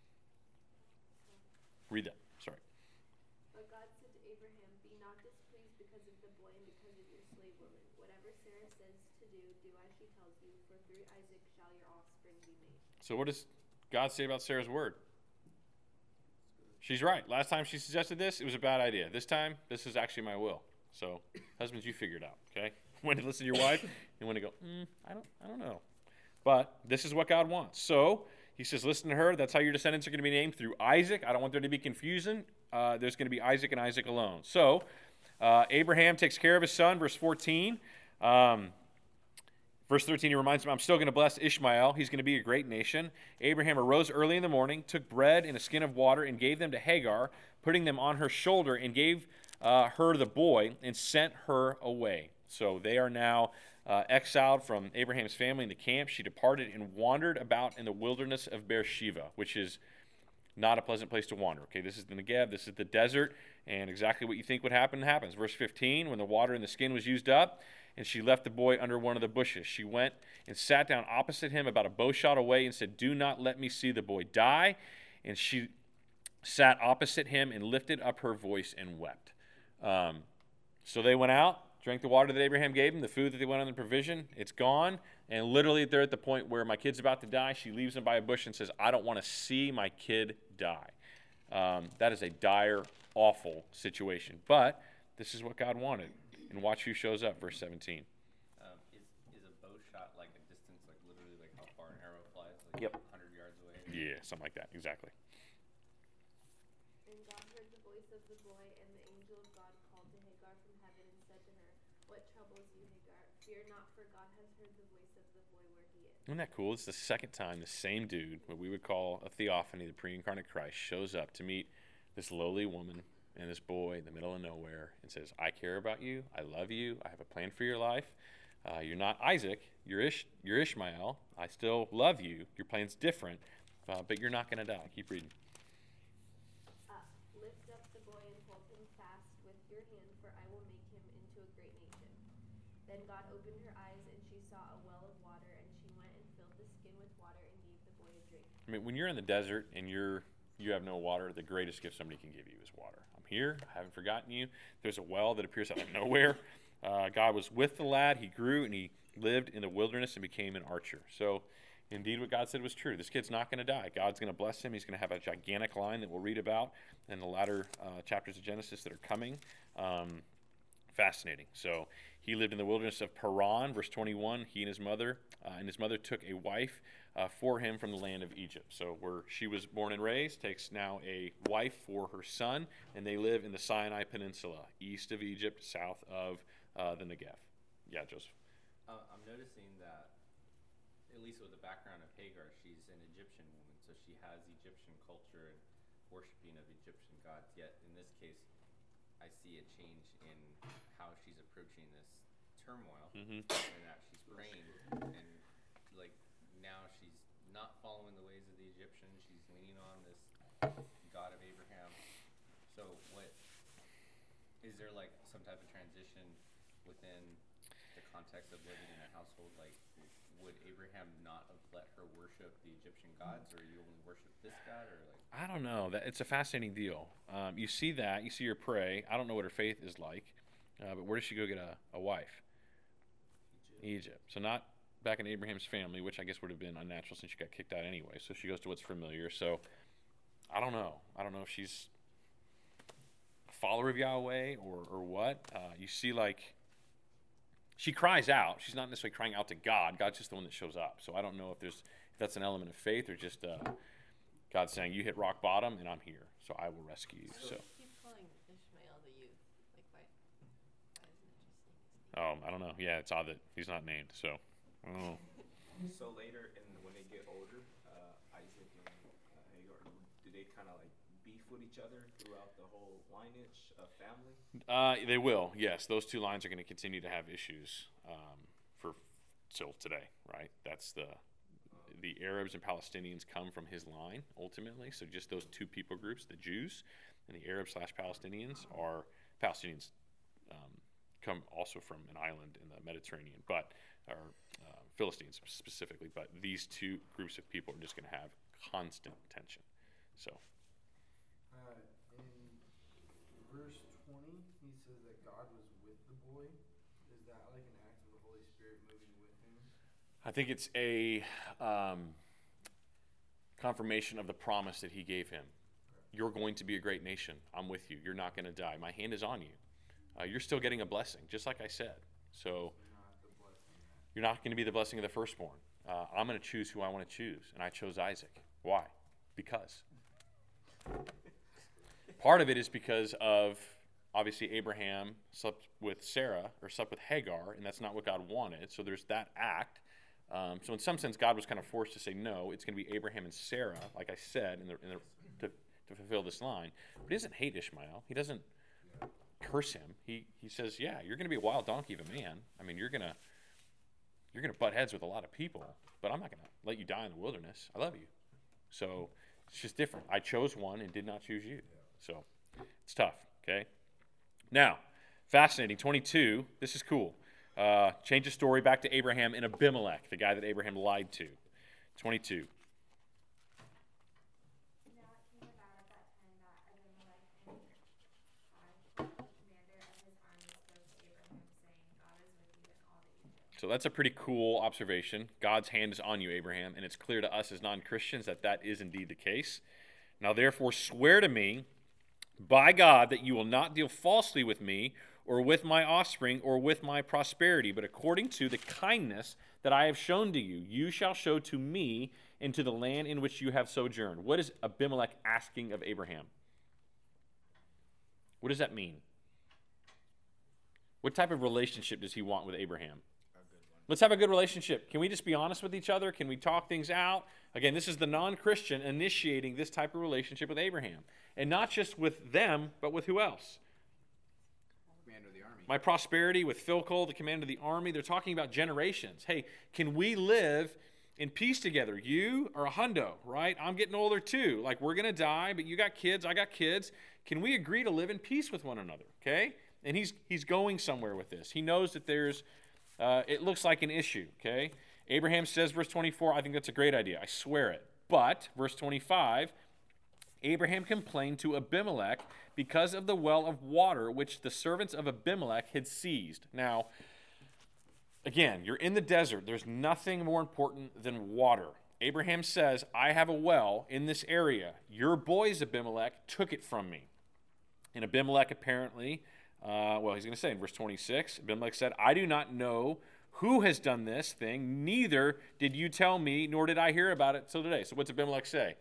Read that. Sorry. But God said to Abraham, be not displeased because of the boy and because of your slave woman. Whatever Sarah says to do, do as she tells you, for through Isaac shall your offspring be made. So what does God say about Sarah's word? She's right. Last time she suggested this, it was a bad idea. This time, this is actually my will. So, husbands, you figure it out, okay? When to listen to your wife and when to go, mm, I don't, I don't know. But this is what God wants. So, he says, listen to her. That's how your descendants are going to be named, through Isaac. I don't want there to be confusion. Uh, there's going to be Isaac and Isaac alone. So, uh, Abraham takes care of his son, verse fourteen. Um, verse thirteen, he reminds him, I'm still going to bless Ishmael. He's going to be a great nation. Abraham arose early in the morning, took bread and a skin of water, and gave them to Hagar, putting them on her shoulder, and gave Uh, her the boy, and sent her away. So they are now uh, exiled from Abraham's family in the camp. She departed and wandered about in the wilderness of Beersheba, which is not a pleasant place to wander. Okay, this is the Negev, this is the desert, and exactly what you think would happen happens. Verse fifteen, when the water in the skin was used up, and she left the boy under one of the bushes, she went and sat down opposite him about a bow shot away and said, do not let me see the boy die. And she sat opposite him and lifted up her voice and wept. Um, so they went out, drank the water that Abraham gave them, the food that they went on the provision. It's gone. And literally they're at the point where my kid's about to die. She leaves him by a bush and says, I don't want to see my kid die. Um, that is a dire, awful situation. But this is what God wanted. And watch who shows up, verse seventeen. Um, is, is a bow shot like a distance, like literally like how far an arrow flies? Like Yep. one hundred yards away? Yeah, something like that. Exactly. And God heard the voice of the boy, and the angel of God called to Hagar from heaven and said to her, what troubles you, Hagar? Fear not, for God has heard the voice of the boy where he is. Isn't that cool? It's the second time the same dude, what we would call a theophany, the pre-incarnate Christ, shows up to meet this lowly woman and this boy in the middle of nowhere and says, I care about you. I love you. I have a plan for your life. Uh, you're not Isaac. You're, Ish- you're Ishmael. I still love you. Your plan's different, uh, but you're not going to die. Keep reading. Lift up the boy and hold him fast with your hand, for I will make him into a great nation. Then God opened her eyes, and she saw a well of water, and she went and filled the skin with water and gave the boy a drink. I mean, when you're in the desert and you're you have no water, the greatest gift somebody can give you is water. I'm here. I haven't forgotten you. There's a well that appears out of nowhere. Uh, God was with the lad. He grew, and he lived in the wilderness and became an archer. So, indeed, what God said was true. This kid's not going to die. God's going to bless him. He's going to have a gigantic line that we'll read about in the latter uh, chapters of Genesis that are coming. Um, Fascinating. So he lived in the wilderness of Paran, verse twenty-one. He and his mother, uh, and his mother took a wife uh, for him from the land of Egypt. So where she was born and raised, takes now a wife for her son, and they live in the Sinai Peninsula, east of Egypt, south of uh, the Negev. Yeah, Joseph. Uh, I'm noticing that, at least with the background of Hagar, she's an Egyptian woman, so she has Egyptian culture and worshiping of Egyptian gods. Yet in this case, I see a change in how she's approaching this turmoil, Mm-hmm. and that she's praying, and like now she's not following the ways of the Egyptians. She's leaning on this God of Abraham. So, what is there like some type of transition within the context of living in a household? Like, would Abraham not have let her worship the Egyptian gods, or you only worship this God, or like? I don't know. That it's a fascinating deal. Um, you see that. You see her pray. I don't know what her faith is like, uh, but where does she go get a, a wife? Egypt. Egypt. So not back in Abraham's family, which I guess would have been unnatural since she got kicked out anyway. So she goes to what's familiar. So I don't know. I don't know if she's a follower of Yahweh or, or what. Uh, you see, like, she cries out. She's not necessarily crying out to God. God's just the one that shows up. So I don't know if there's if that's an element of faith or just uh, God saying, you hit rock bottom and I'm here, so I will rescue you. So, Keep calling Ishmael the youth. Like, why? Why isn't it just saying his name? um, I don't know. Yeah, it's odd that he's not named. So, I don't know. So later, and when they get older, uh, Isaac and uh, Hagar, do they kind of like beef with each other throughout the whole lineage of family? Uh, they will. Yes, those two lines are going to continue to have issues um, for till today. Right. That's the the Arabs and Palestinians come from his line ultimately. So just those two people groups, the Jews and the Arabs slash Palestinians, are Palestinians um, come also from an island in the Mediterranean, but are uh, Philistines specifically. But these two groups of people are just going to have constant tension. So. Uh, in verse twenty, he says that God was with the boy. Is that like an act of the Holy Spirit moving with him? I think it's a um, confirmation of the promise that he gave him. You're going to be a great nation. I'm with you. You're not going to die. My hand is on you. Uh, you're still getting a blessing, just like I said. So you're not going to be the blessing of the firstborn. Uh, I'm going to choose who I want to choose, and I chose Isaac. Why? Because. Part of it is because of, obviously, Abraham slept with Sarah, or slept with Hagar, and that's not what God wanted. So there's that act. Um, so in some sense, God was kind of forced to say, no, it's going to be Abraham and Sarah, like I said, in the, in the, to, to fulfill this line. But he doesn't hate Ishmael. He doesn't curse him. He he says, yeah, you're going to be a wild donkey of a man. I mean, you're going to you're going to butt heads with a lot of people, but I'm not going to let you die in the wilderness. I love you. So it's just different. I chose one and did not choose you. So it's tough, okay? Now, fascinating, twenty-two, this is cool. Uh, change the story back to Abraham and Abimelech, the guy that Abraham lied to. twenty-two. Now it came about at that time that Abimelech and Shai, commander of his army, spoke to Abraham, saying, God is with you in all that you do. So that's a pretty cool observation. God's hand is on you, Abraham, and it's clear to us as non-Christians that that is indeed the case. Now therefore swear to me by God that you will not deal falsely with me or with my offspring or with my prosperity, but according to the kindness that I have shown to you, you shall show to me and to the land in which you have sojourned. What is Abimelech asking of Abraham? What does that mean? What type of relationship does he want with Abraham? Let's have a good relationship. Can we just be honest with each other? Can we talk things out? Again, this is the non-Christian initiating this type of relationship with Abraham. And not just with them, but with who else? Commander of the army. My prosperity with Philcol, the commander of the army. They're talking about generations. Hey, can we live in peace together? You are a hundo, right? I'm getting older too. Like, we're going to die, but you got kids, I got kids. Can we agree to live in peace with one another, okay? And he's he's going somewhere with this. He knows that there's, uh, it looks like an issue, okay? Abraham says, verse twenty-four, I think that's a great idea. I swear it. But, verse twenty-five, Abraham complained to Abimelech because of the well of water which the servants of Abimelech had seized. Now, again, you're in the desert. There's nothing more important than water. Abraham says, I have a well in this area. Your boys, Abimelech, took it from me. And Abimelech apparently Uh, well, he's going to say in verse twenty-six, Abimelech said, I do not know who has done this thing, neither did you tell me, nor did I hear about it till today. So what's Abimelech say?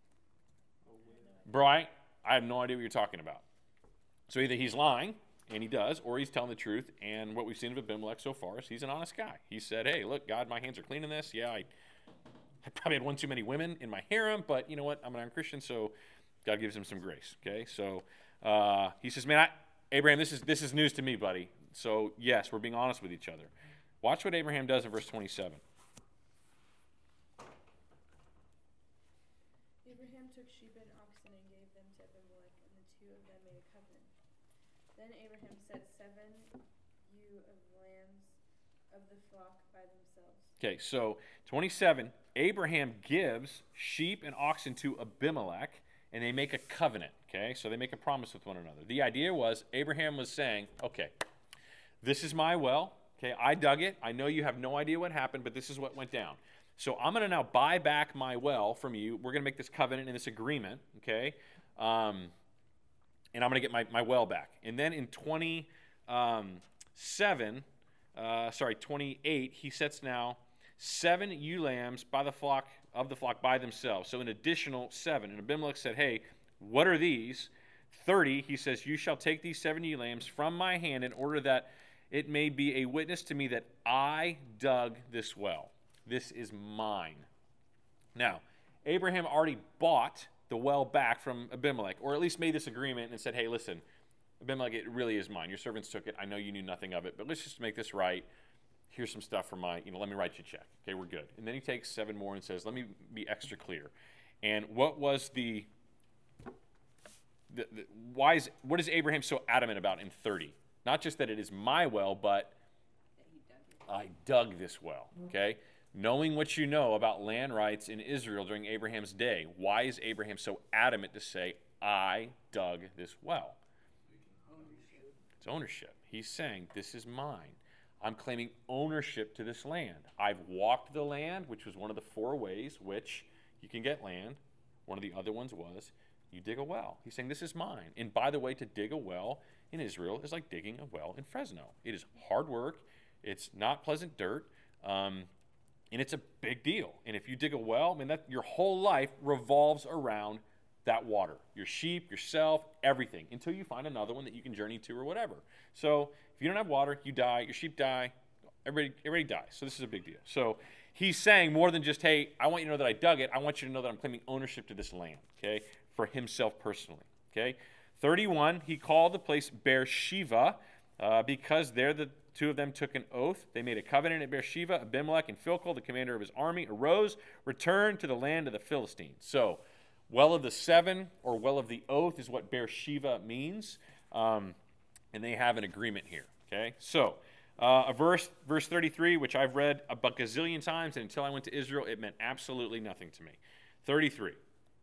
Bro, I, I have no idea what you're talking about. So either he's lying, and he does, or he's telling the truth. And what we've seen of Abimelech so far is he's an honest guy. He said, hey, look, God, my hands are clean in this. Yeah, I, I probably had one too many women in my harem, but you know what? I'm an Iron Christian, so God gives him some grace. Okay, so uh, he says, man, I, Abraham, this is this is news to me, buddy. So yes, we're being honest with each other. Watch what Abraham does in verse twenty-seven. Abraham took sheep and oxen and gave them to Abimelech, and the two of them made a covenant. Then Abraham set seven ewe of lambs of the flock by themselves. Okay, so twenty-seven, Abraham gives sheep and oxen to Abimelech, and they make a covenant. Okay, so they make a promise with one another. The idea was Abraham was saying, okay, this is my well. Okay, I dug it. I know you have no idea what happened, but this is what went down. So I'm going to now buy back my well from you. We're going to make this covenant and this agreement, okay? Um, and I'm going to get my, my well back. And then in twenty-seven, uh, sorry, twenty-eight, he sets now seven ewe lambs by the flock of the flock by themselves. So an additional seven. And Abimelech said, hey, what are these? thirty, he says, you shall take these seven ewe lambs from my hand in order that it may be a witness to me that I dug this well. This is mine. Now, Abraham already bought the well back from Abimelech, or at least made this agreement and said, hey, listen, Abimelech, it really is mine. Your servants took it. I know you knew nothing of it, but let's just make this right. Here's some stuff for my, you know, let me write you a check. Okay, we're good. And then he takes seven more and says, let me be extra clear. And what was the, the, the why is, what is Abraham so adamant about in thirty? Not just that it is my well, but I dug this well, okay? Knowing what you know about land rights in Israel during Abraham's day, why is Abraham so adamant to say, I dug this well? It's ownership. He's saying, this is mine. I'm claiming ownership to this land. I've walked the land, which was one of the four ways which you can get land. One of the other ones was you dig a well. He's saying, this is mine. And by the way, to dig a well in Israel is like digging a well in Fresno. It is hard work. It's not pleasant dirt. Um, and it's a big deal. And if you dig a well, I mean, that your whole life revolves around that water. Your sheep, yourself, everything, until you find another one that you can journey to or whatever. So if you don't have water, you die. Your sheep die. Everybody, everybody dies. So this is a big deal. So he's saying more than just, hey, I want you to know that I dug it. I want you to know that I'm claiming ownership to this land, okay, for himself personally, okay? thirty-one, he called the place Beersheba uh, because there the two of them took an oath. They made a covenant at Beersheba. Abimelech and Phicol, the commander of his army, arose, returned to the land of the Philistines. So, well of the seven, or well of the oath, is what Beersheba means. Um, and they have an agreement here, okay? So, uh, a verse, verse thirty-three, which I've read a gazillion times, and until I went to Israel, it meant absolutely nothing to me. thirty-three.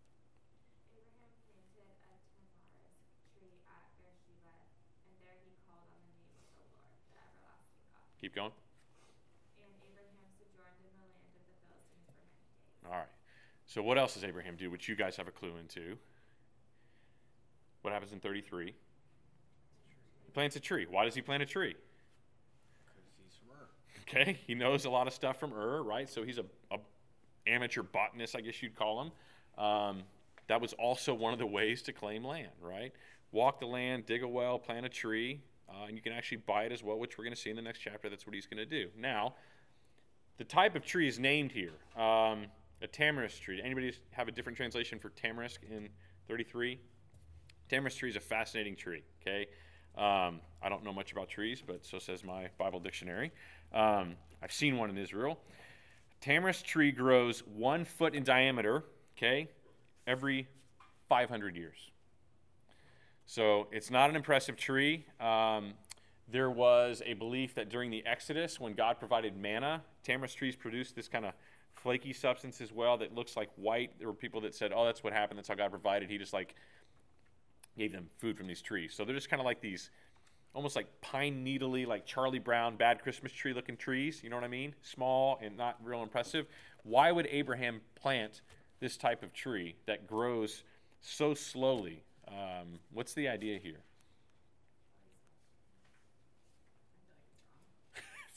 Keep going. And Abraham sojourned in the land of the Philistines for many days. All right. So what else does Abraham do, which you guys have a clue into? What happens in thirty-three? He plants a tree. Why does he plant a tree? Because he's from Ur. Okay. He knows a lot of stuff from Ur, right? So he's a, a amateur botanist, I guess you'd call him. Um, that was also one of the ways to claim land, right? Walk the land, dig a well, plant a tree. Uh, and you can actually buy it as well, which we're going to see in the next chapter. That's what he's going to do. Now, the type of tree is named here. Um, a tamarisk tree. Anybody have a different translation for tamarisk in thirty-three? Tamarisk tree is a fascinating tree, okay? Um, I don't know much about trees, but so says my Bible dictionary. Um, I've seen one in Israel. Tamarisk tree grows one foot in diameter, okay, every five hundred years. So it's not an impressive tree. Um, there was a belief that during the Exodus, when God provided manna, tamarisk trees produced this kind of flaky substance as well that looks like white. There were people that said, oh, that's what happened. That's how God provided. He just like gave them food from these trees. So they're just kind of like these almost like pine needly, like Charlie Brown, bad Christmas tree looking trees. You know what I mean? Small and not real impressive. Why would Abraham plant this type of tree that grows so slowly? Um, what's the idea here?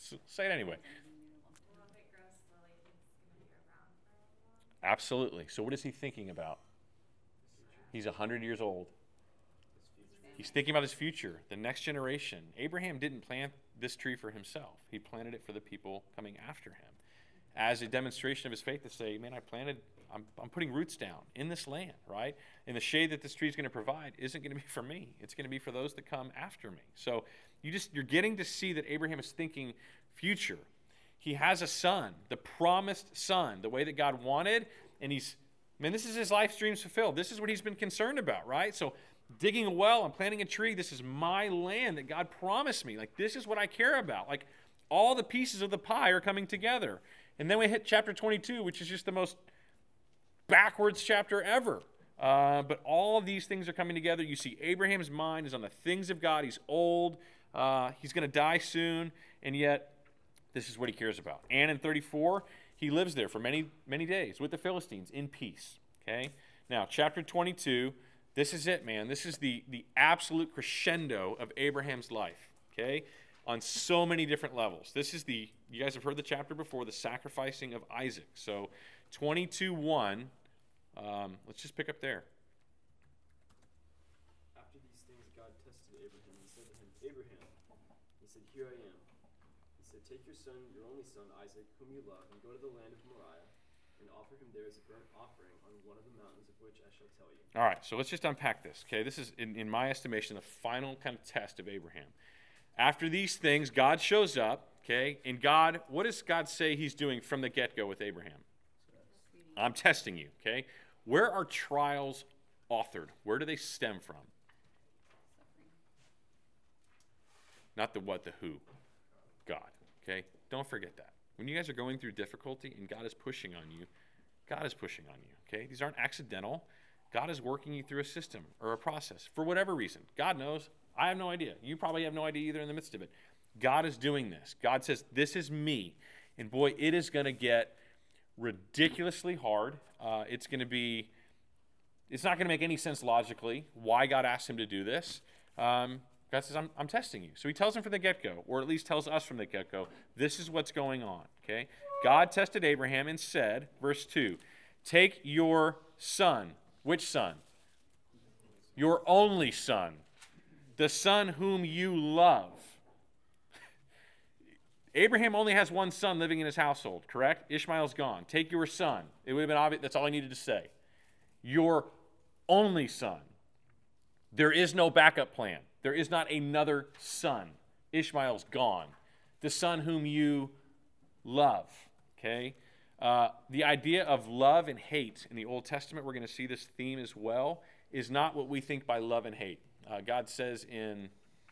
S- Say it anyway. Well, if it grows slowly, do you think it's going to be around for long? Absolutely. So what is he thinking about? He's one hundred years old. He's thinking about his future, the next generation. Abraham didn't plant this tree for himself. He planted it for the people coming after him as a demonstration of his faith to say, man, I planted, I'm, I'm putting roots down in this land, right? And the shade that this tree is going to provide isn't going to be for me. It's going to be for those that come after me. So you just, you're getting to see that Abraham is thinking future. He has a son, the promised son, the way that God wanted, and he's, man, this is his life's dreams fulfilled. This is what he's been concerned about, right? So digging a well, I'm planting a tree. This is my land that God promised me. Like, this is what I care about. Like, all the pieces of the pie are coming together. And then we hit chapter twenty-two, which is just the most backwards chapter ever. Uh, but all of these things are coming together. You see Abraham's mind is on the things of God. He's old. Uh, he's going to die soon. And yet, this is what he cares about. And in thirty-four, he lives there for many, many days with the Philistines in peace. Okay? Now, chapter twenty-two, this is it, man. This is the, the absolute crescendo of Abraham's life. Okay? On so many different levels. This is the, you guys have heard the chapter before, the sacrificing of Isaac. So, twenty-two one, um, let's just pick up there. After these things, God tested Abraham. He said to him, Abraham. He said, here I am. He said, take your son, your only son, Isaac, whom you love, and go to the land of Moriah, and offer him there as a burnt offering on one of the mountains of which I shall tell you. All right, so let's just unpack this. Okay, this is, in, in my estimation, the final kind of test of Abraham. After these things, God shows up, okay, and God, what does God say he's doing from the get-go with Abraham? I'm testing you, okay? Where are trials authored? Where do they stem from? Not the what, the who. God, okay? Don't forget that. When you guys are going through difficulty and God is pushing on you, God is pushing on you, okay? These aren't accidental. God is working you through a system or a process for whatever reason. God knows. I have no idea. You probably have no idea either in the midst of it. God is doing this. God says, this is me. And boy, it is going to get ridiculously hard. Uh, it's going to be, it's not going to make any sense logically why God asked him to do this. Um, God says, I'm, I'm testing you. So he tells him from the get-go, or at least tells us from the get-go, this is what's going on. Okay? God tested Abraham and said, verse two, take your son. Which son? Your only son. The son whom you love. Abraham only has one son living in his household, correct? Ishmael's gone. Take your son. It would have been obvious. That's all I needed to say. Your only son. There is no backup plan. There is not another son. Ishmael's gone. The son whom you love, okay? Uh, the idea of love and hate in the Old Testament, we're going to see this theme as well, is not what we think by love and hate. Uh, God says in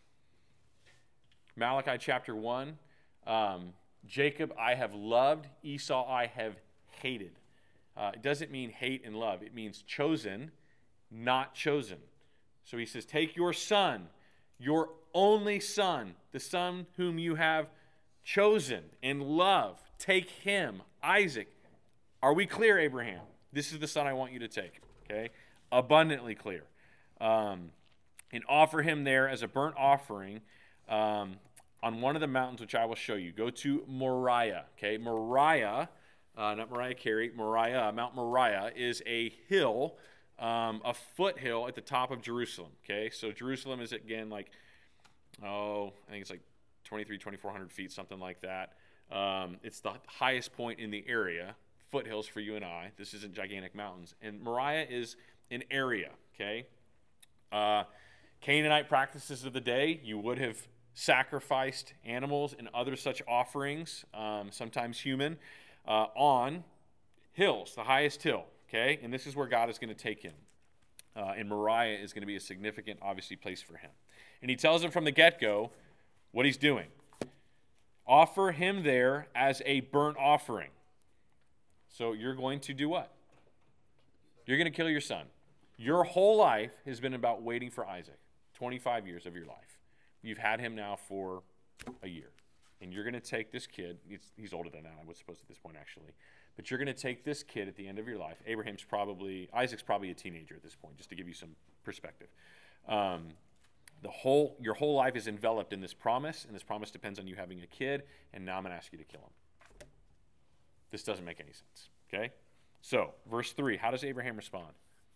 Malachi chapter one, um, Jacob I have loved, Esau I have hated. Uh, it doesn't mean hate and love. It means chosen, not chosen. So he says, take your son, your only son, the son whom you have chosen and love. Take him, Isaac. Are we clear, Abraham? This is the son I want you to take. Okay? Abundantly clear. Um, and offer him there as a burnt offering um, on one of the mountains which I will show you. Go to Moriah. Okay? Moriah, uh, not Mariah Carey, Moriah, Mount Moriah is a hill, um, a foothill at the top of Jerusalem. Okay? So Jerusalem is, again, like, oh, I think it's like twenty-three, twenty-four hundred feet, something like that. Um, it's the highest point in the area. Foothills for you and I. This isn't gigantic mountains. And Moriah is an area, okay? Uh, Canaanite practices of the day, you would have sacrificed animals and other such offerings, um, sometimes human, uh, on hills, the highest hill, okay? And this is where God is going to take him. Uh, and Moriah is going to be a significant, obviously, place for him. And he tells him from the get-go what he's doing. Offer him there as a burnt offering. So you're going to do what? You're going to kill your son. Your whole life has been about waiting for Isaac. twenty-five years of your life. You've had him now for a year. And you're going to take this kid. He's, he's older than that, I was supposed at this point, actually. But you're going to take this kid at the end of your life. Abraham's probably, Isaac's probably a teenager at this point, just to give you some perspective. Um, The whole, your whole life is enveloped in this promise, and this promise depends on you having a kid, and now I'm going to ask you to kill him. This doesn't make any sense, okay? So, verse three, how does Abraham respond?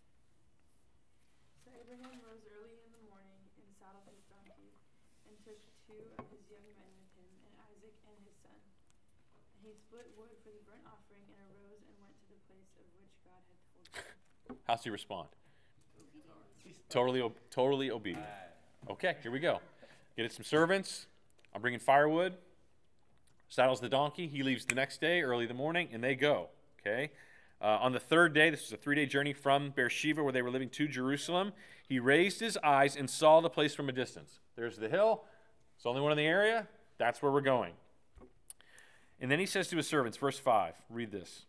So Abraham rose early in the morning and saddled his donkey, and took two of his young men with him, and Isaac and his son. And he split wood for the burnt offering, and arose and went to the place of which God had told him. How's he respond? Totally, o- totally obedient. Okay, here we go. Get some servants. I'm bringing firewood. Saddles the donkey. He leaves the next day, early in the morning, and they go. Okay. Uh, on the third day, this was a three-day journey from Beersheba, where they were living, to Jerusalem. He raised his eyes and saw the place from a distance. There's the hill. It's the only one in the area. That's where we're going. And then he says to his servants, verse five. Read this.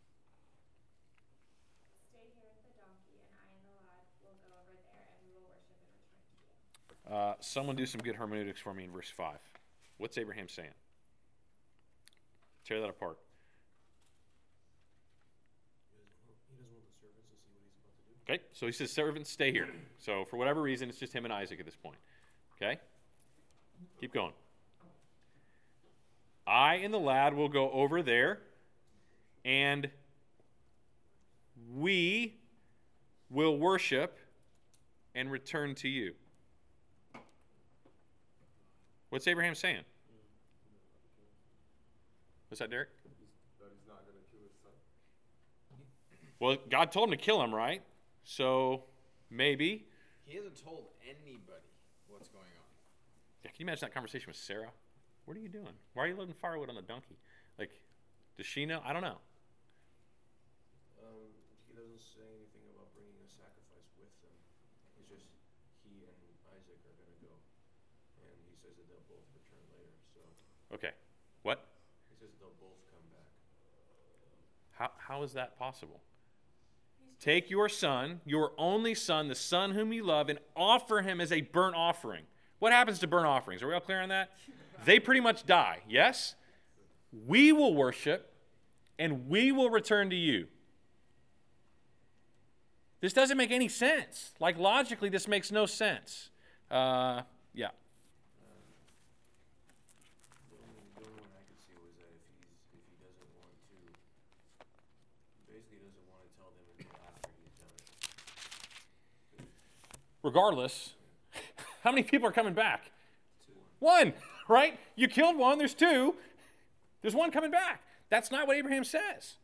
Uh, someone do some good hermeneutics for me in verse five. What's Abraham saying? Tear that apart. He doesn't want the servants to see what he's about to do. Okay, so he says, servants, stay here. So for whatever reason, it's just him and Isaac at this point. Okay? Keep going. I and the lad will go over there, and we will worship and return to you. What's Abraham saying? What's that, Derek? That he's not going to kill his son. Well, God told him to kill him, right? So maybe. He hasn't told anybody what's going on. Yeah, can you imagine that conversation with Sarah? What are you doing? Why are you loading firewood on the donkey? Like, does she know? I don't know. Um, he doesn't say anything about bringing a sacrifice with them. It's just he and Isaac are going to go. And he says that they'll both return later. So Okay. What? he says they'll both come back. How, how is that possible? Take your son, your only son, the son whom you love, and offer him as a burnt offering. What happens to burnt offerings? Are we all clear on that? They pretty much die, yes? We will worship, and we will return to you. This doesn't make any sense. Like, logically, this makes no sense. Uh, yeah. The only, the only one I could see was that if he's if he doesn't want to, basically doesn't want to tell them until after he's done it. Regardless, how many people are coming back? Two. One, right? You killed one, there's two. There's one coming back. That's not what Abraham says.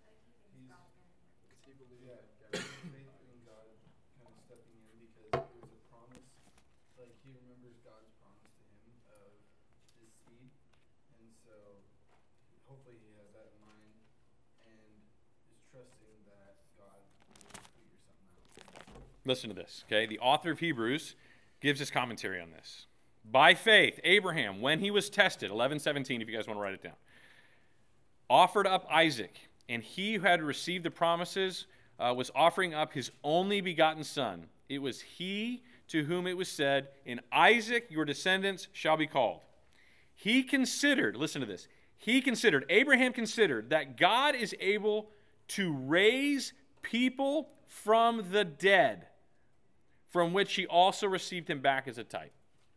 Yeah, faith in God kind of stepping in because it was a promise. Like he remembers God's promise to him of his seed, and so hopefully he has that in mind and is trusting that God will figure something out. Listen to this, okay? The author of Hebrews gives his commentary on this. By faith, Abraham, when he was tested, eleven seventeen, if you guys want to write it down, offered up Isaac, and he who had received the promises uh, was offering up his only begotten son. It was he to whom it was said, in Isaac your descendants shall be called. He considered, listen to this, he considered, Abraham considered that God is able to raise people from the dead, from which he also received him back as a type.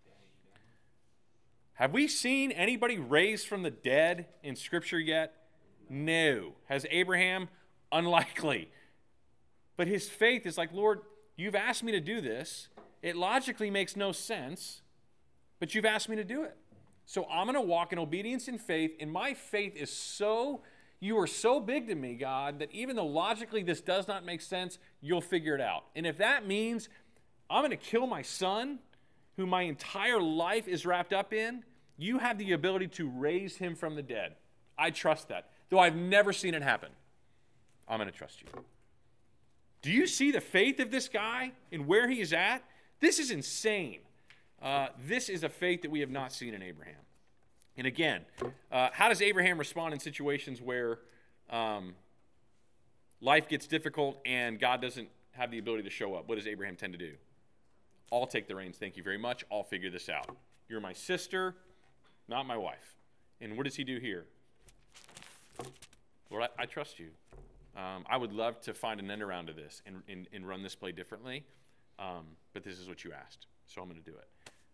Have we seen anybody raised from the dead in Scripture yet? No. Has Abraham? Unlikely. But his faith is like, Lord, you've asked me to do this. It logically makes no sense, but you've asked me to do it. So I'm going to walk in obedience and faith, and my faith is so, you are so big to me, God, that even though logically this does not make sense, you'll figure it out. And if that means I'm going to kill my son, who my entire life is wrapped up in, you have the ability to raise him from the dead. I trust that. Though I've never seen it happen, I'm going to trust you. Do you see the faith of this guy and where he is at? This is insane. Uh, this is a faith that we have not seen in Abraham. And again, uh, how does Abraham respond in situations where um, life gets difficult and God doesn't have the ability to show up? What does Abraham tend to do? I'll take the reins, thank you very much. I'll figure this out. You're my sister, not my wife. And what does he do here? Lord, I, I trust you. Um, I would love to find an end around to this and, and, and run this play differently, um, but this is what you asked, so I'm going to do it.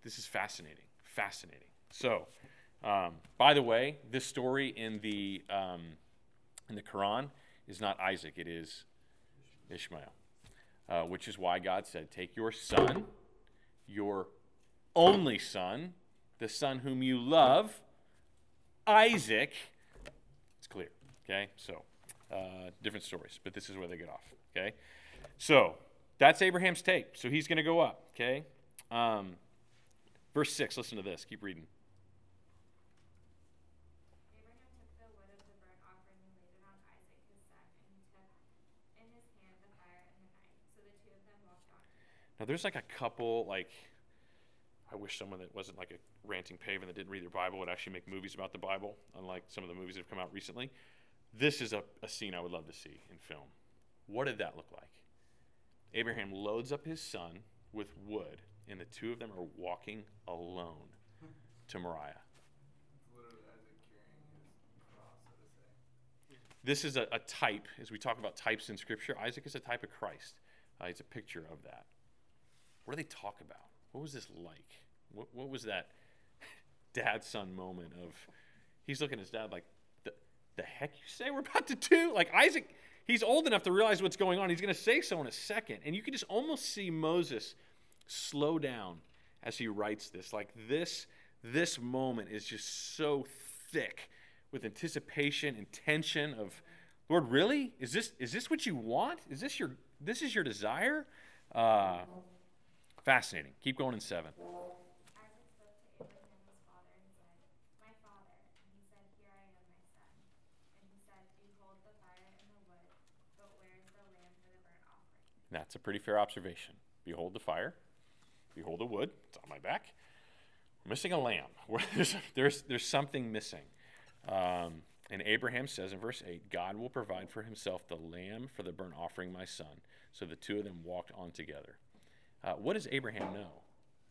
This is fascinating, fascinating. So, um, by the way, this story in the um, in the Quran is not Isaac, it is Ishmael, uh, which is why God said, take your son, your only son, the son whom you love, Isaac. It's clear, okay? So, uh, different stories, but this is where they get off, okay? So, that's Abraham's take. So, he's going to go up, okay? Um, verse six, listen to this. Keep reading. Abraham took the wood of the burnt offering and laid it on Isaac his son, and he took in his hand the fire and the knife. So the two of them walked on together. Now, there's like a couple, like, I wish someone that wasn't like a ranting pagan that didn't read their Bible would actually make movies about the Bible, unlike some of the movies that have come out recently. This is a, a scene I would love to see in film. What did that look like? Abraham loads up his son with wood, and the two of them are walking alone to Moriah. Literally Isaac carrying his cross, so to say. This is a, a type, as we talk about types in Scripture, Isaac is a type of Christ. Uh, it's a picture of that. What do they talk about? What was this like? What, what was that dad-son moment of, he's looking at his dad like, the, the heck you say we're about to do? Like Isaac, he's old enough to realize what's going on. He's going to say so in a second. And you can just almost see Moses slow down as he writes this. Like this, this moment is just so thick with anticipation and tension of, Lord, really? Is this is this what you want? Is this your this is your desire? Uh, fascinating. Keep going in seven. Isaac spoke to Abraham his father and said, My father. And he said, Here I am, my son. And he said, Behold the fire and the wood, but where is the lamb for the burnt offering? That's a pretty fair observation. Behold the fire. Behold the wood. It's on my back. We're missing a lamb. there's, there's, there's something missing. Um, and Abraham says in verse eight, God will provide for himself the lamb for the burnt offering, my son. So the two of them walked on together. Uh, what does Abraham know?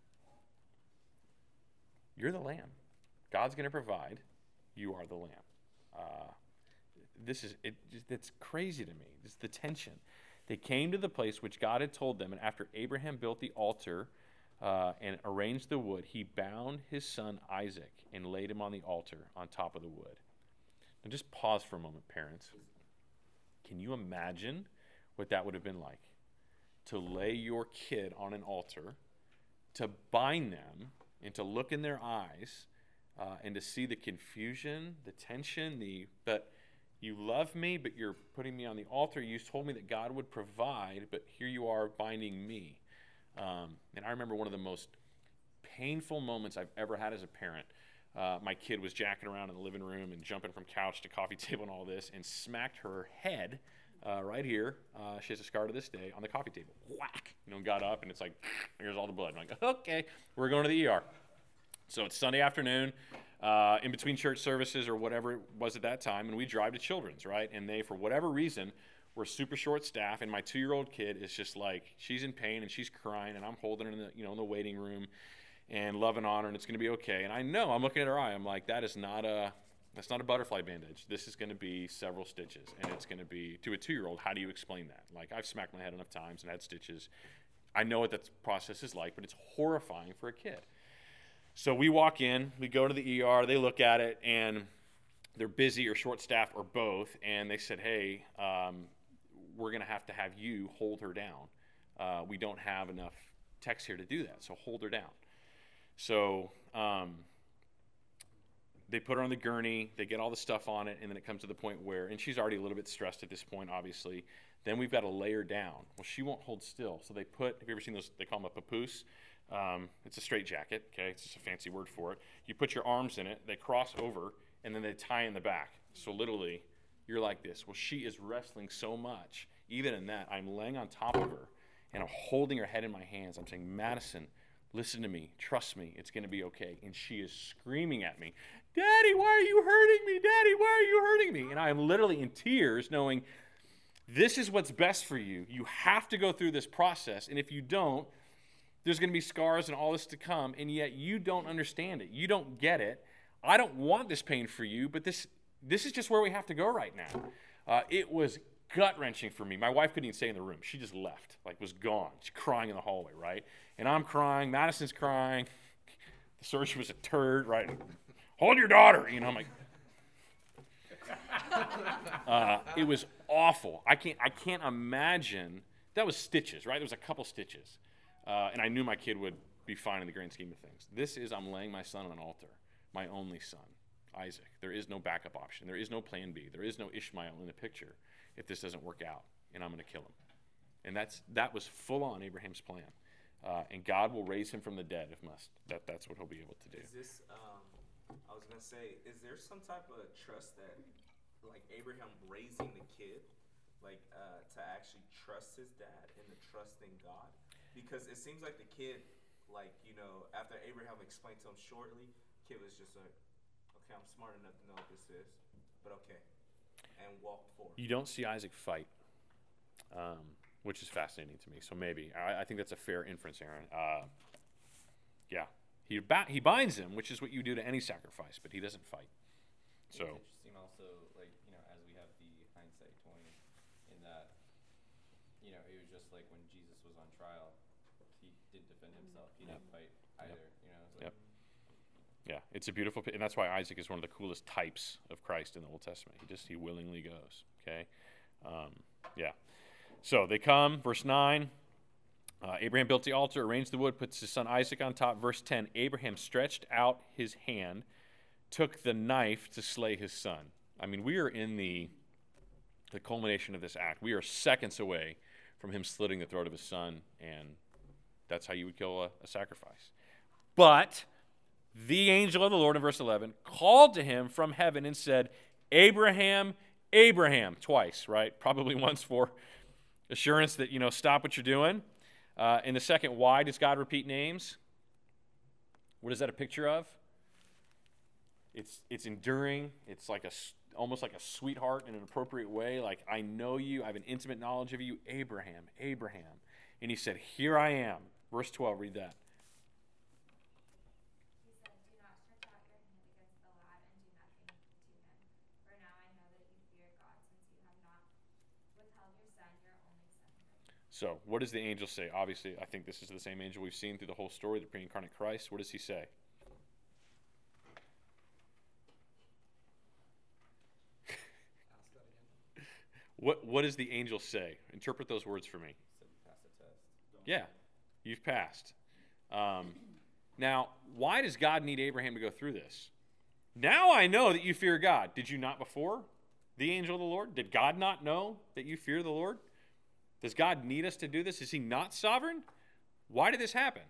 You're the lamb. God's going to provide. You are the lamb. Uh, this is it. It's crazy to me. It's the tension. They came to the place which God had told them, and after Abraham built the altar uh, and arranged the wood, he bound his son Isaac and laid him on the altar on top of the wood. Now just pause for a moment, parents. Can you imagine what that would have been like? To lay your kid on an altar, to bind them, and to look in their eyes, uh, and to see the confusion, the tension, the but you love me, but you're putting me on the altar. You told me that God would provide, but here you are binding me. Um, and I remember one of the most painful moments I've ever had as a parent. Uh, my kid was jacking around in the living room and jumping from couch to coffee table and all this, and smacked her head uh, right here. Uh, she has a scar to this day on the coffee table. Whack! You know, got up, and it's like, here's all the blood. I'm like, okay, we're going to the E R. So it's Sunday afternoon, uh, in between church services or whatever it was at that time, and we drive to Children's, right? And they, for whatever reason, were super short staffed, and my two-year-old kid is just like, she's in pain and she's crying, and I'm holding her in the, you know, in the waiting room and loving on her, and it's going to be okay. And I know, I'm looking at her eye, I'm like, that is not a, that's not a butterfly bandage. This is going to be several stitches, and it's going to be, to a two-year-old, how do you explain that? Like, I've smacked my head enough times and had stitches. I know what that process is like, but it's horrifying for a kid. So we walk in, we go to the E R, they look at it, and they're busy or short-staffed or both, and they said, hey, um, we're going to have to have you hold her down. Uh, we don't have enough techs here to do that, so hold her down. So um, they put her on the gurney, they get all the stuff on it, and then it comes to the point where, and she's already a little bit stressed at this point, obviously, then we've got to lay her down. Well, she won't hold still, so they put, have you ever seen those, they call them a papoose? Um, it's a straight jacket, okay? It's just a fancy word for it. You put your arms in it, they cross over, and then they tie in the back. So literally, you're like this. Well, she is wrestling so much. Even in that, I'm laying on top of her, and I'm holding her head in my hands. I'm saying, Madison, listen to me. Trust me. It's going to be okay. And she is screaming at me, Daddy, why are you hurting me? Daddy, why are you hurting me? And I am literally in tears knowing this is what's best for you. You have to go through this process, and if you don't, there's going to be scars and all this to come, and yet you don't understand it. You don't get it. I don't want this pain for you, but this this is just where we have to go right now. Uh, it was gut-wrenching for me. My wife couldn't even stay in the room. She just left, like was gone. She's crying in the hallway, right? And I'm crying. Madison's crying. The surgeon was a turd, right? Hold your daughter. You know, I'm like, uh, it was awful. I can't, I can't imagine. That was stitches, right? There was a couple stitches. Uh, and I knew my kid would be fine in the grand scheme of things. This is, I'm laying my son on an altar, my only son, Isaac. There is no backup option. There is no plan B. There is no Ishmael in the picture if this doesn't work out, and I'm going to kill him. And that's that was full on Abraham's plan. Uh, and God will raise him from the dead if must. That That's what he'll be able to do. Is this, um, I was going to say, is there some type of trust that, like Abraham raising the kid, like uh, to actually trust his dad and to trust in God? Because it seems like the kid, like, you know, after Abraham explained to him shortly, kid was just like, okay, I'm smart enough to know what this is, but okay, and walked forward. You don't see Isaac fight, um, which is fascinating to me. So maybe. I, I think that's a fair inference, Aaron. Uh, yeah. He, ba- he binds him, which is what you do to any sacrifice, but he doesn't fight. So. It's interesting also, like, you know, as we have the hindsight twenty, in that, you know, it was just like when Jesus was on trial, he didn't defend himself. He didn't fight either, yep. you know. It's like, yep. Yeah, it's a beautiful, and that's why Isaac is one of the coolest types of Christ in the Old Testament. He just, he willingly goes, okay? Um, yeah. So they come, verse nine. Uh, Abraham built the altar, arranged the wood, puts his son Isaac on top. Verse ten, Abraham stretched out his hand, took the knife to slay his son. I mean, we are in the, the culmination of this act. We are seconds away from him slitting the throat of his son, and that's how you would kill a, a sacrifice. But the angel of the Lord, in verse eleven, called to him from heaven and said, Abraham, Abraham, twice, right? Probably once for assurance that, you know, stop what you're doing. Uh, in the second, why does God repeat names? What is that a picture of? It's it's enduring. It's like a almost like a sweetheart in an appropriate way. Like, I know you. I have an intimate knowledge of you. Abraham, Abraham. And he said, here I am. Verse twelve, read that. He said, do not stretch out your hand against the lad and do nothing to him. For now I know that you fear God, since you have not withheld your son, your only son. So, what does the angel say? Obviously, I think this is the same angel we've seen through the whole story, the pre-incarnate Christ. What does he say? What What does the angel say? Interpret those words for me. Yeah, you've passed. Um, now, why does God need Abraham to go through this? Now I know that you fear God. Did you not before? The angel of the Lord? Did God not know that you fear the Lord? Does God need us to do this? Is he not sovereign? Why did this happen?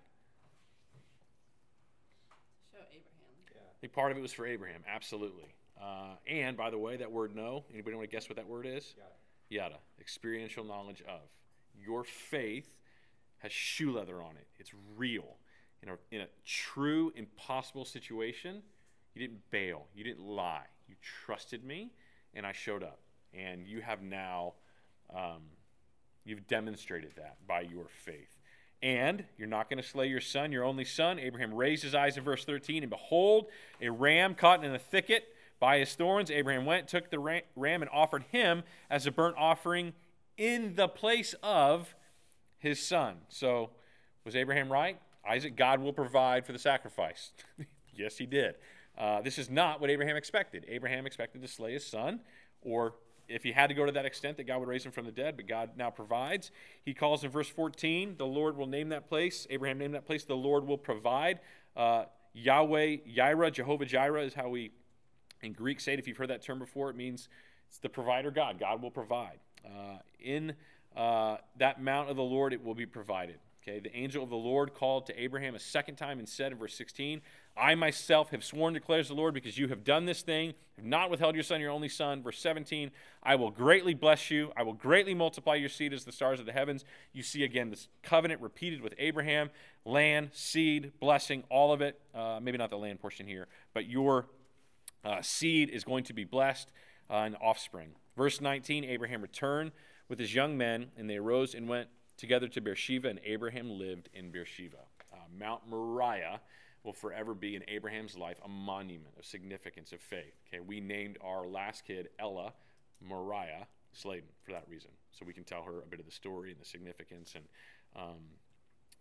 Show Abraham. Yeah. I think part of it was for Abraham, absolutely. Uh, and, by the way, that word know, anybody want to guess what that word is? Yada. Yada, experiential knowledge of. Your faith has shoe leather on it. It's real. In a, in a true, impossible situation, you didn't bail. You didn't lie. You trusted me, and I showed up. And you have now, um, you've demonstrated that by your faith. And you're not going to slay your son, your only son. Abraham raised his eyes in verse thirteen, and behold, a ram caught in a thicket by his thorns. Abraham went, took the ram, and offered him as a burnt offering in the place of his son. So, was Abraham right? Isaac, God will provide for the sacrifice. Yes, he did. Uh, this is not what Abraham expected. Abraham expected to slay his son, or if he had to go to that extent, that God would raise him from the dead, but God now provides. He calls in verse fourteen, the Lord will name that place. Abraham named that place, the Lord will provide. Uh, Yahweh, Jireh, Jehovah Jireh is how we, in Greek, say it. If you've heard that term before, it means it's the provider God. God will provide. Uh, in uh, that mount of the Lord, it will be provided. Okay, the angel of the Lord called to Abraham a second time and said in verse sixteen, I myself have sworn, declares the Lord, because you have done this thing, have not withheld your son, your only son. Verse seventeen, I will greatly bless you. I will greatly multiply your seed as the stars of the heavens. You see again this covenant repeated with Abraham, land, seed, blessing, all of it. Uh, maybe not the land portion here, but your uh, seed is going to be blessed uh, and offspring. Verse nineteen, Abraham returned with his young men, and they arose and went together to Beersheba, and Abraham lived in Beersheba. Uh, Mount Moriah will forever be in Abraham's life a monument of significance of faith. Okay, we named our last kid Ella Moriah Sladen for that reason, so we can tell her a bit of the story and the significance. And um,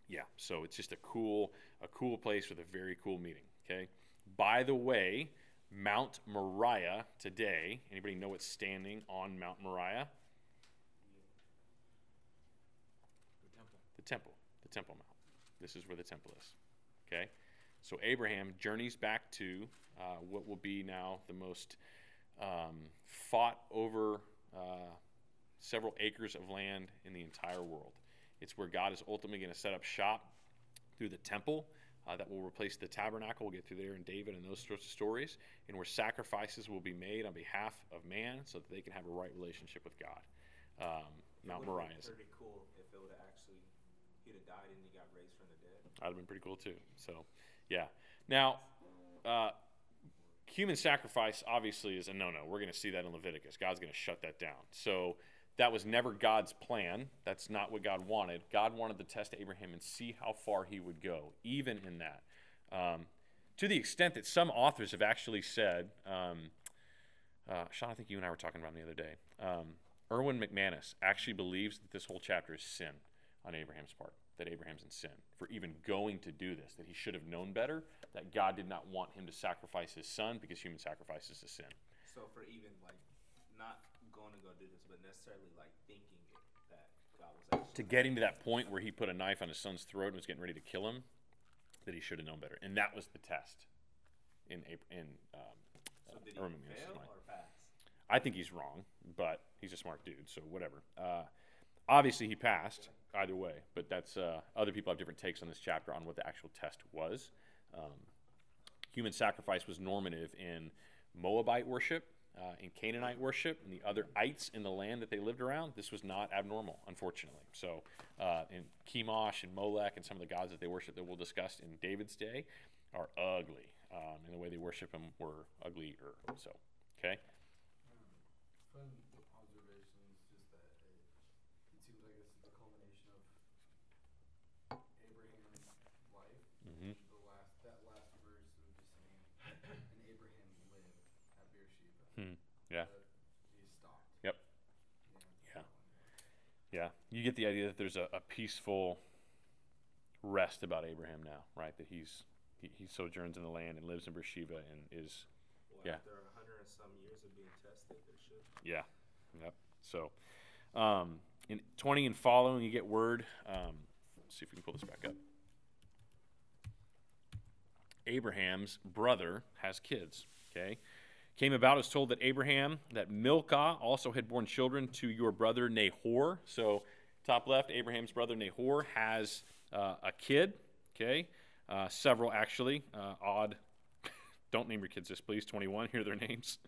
Yeah, so it's just a cool, a cool place with a very cool meeting. Okay. By the way, Mount Moriah today. Anybody know what's standing on Mount Moriah? The temple. The temple. The Temple Mount. This is where the temple is. Okay. So Abraham journeys back to uh, what will be now the most um, fought over uh, several acres of land in the entire world. It's where God is ultimately going to set up shop through the temple uh, that will replace the tabernacle. We'll get through there in David and those sorts of stories, and where sacrifices will be made on behalf of man so that they can have a right relationship with God. Um, Mount It Moriah would is. be pretty cool if it would have actually, he'd have died and he got raised from the dead. That'd have been pretty cool too. So, yeah. Now, uh, human sacrifice obviously is a no-no. We're going to see that in Leviticus. God's going to shut that down. So that was never God's plan. That's not what God wanted. God wanted to test Abraham and see how far he would go, even in that. Um, to the extent that some authors have actually said, um, uh, Sean, I think you and I were talking about him the other day. Um, Erwin McManus actually believes that this whole chapter is sin on Abraham's part, that Abraham's in sin for even going to do this, that he should have known better, that God did not want him to sacrifice his son because human sacrifice is a sin. So for even like not going to go do this, but necessarily like thinking it, that God was actually To getting to that point where he put a knife on his son's throat and was getting ready to kill him, that he should have known better. And that was the test in Ab- in um, So did he uh, Erwin McManus' fail mind. or pass? I think he's wrong, but he's a smart dude, so whatever. Uh, obviously, he passed either way, but that's uh, other people have different takes on this chapter on what the actual test was. Um, human sacrifice was normative in Moabite worship, uh, in Canaanite worship, and the other ites in the land that they lived around. This was not abnormal, unfortunately. So, uh, in Chemosh and Molech and some of the gods that they worship that we'll discuss in David's day are ugly, um, and the way they worship them were uglier. So, okay. Fun observation is just that it, it seems like this is the culmination of Abraham's life. Mm-hmm. The last that last verse of just saying, and Abraham lived at Beersheba. Hmm. Yeah. But he stopped. Yep. Yeah. Yeah. You get the idea that there's a, a peaceful rest about Abraham now, right? That he's he, he sojourns in the land and lives in Beersheba and is Well, yeah. after a hundred and some years of being tested, there should. Yeah. Yep. So, um, in twenty and following, you get word. Um, let's see if we can pull this back up. Abraham's brother has kids. Okay. Came about, is told that Abraham, that Milcah also had borne children to your brother Nahor. So, top left, Abraham's brother Nahor has uh, a kid. Okay. Uh, several, actually. Uh, odd. Don't name your kids this, please. twenty-one. Here are their names.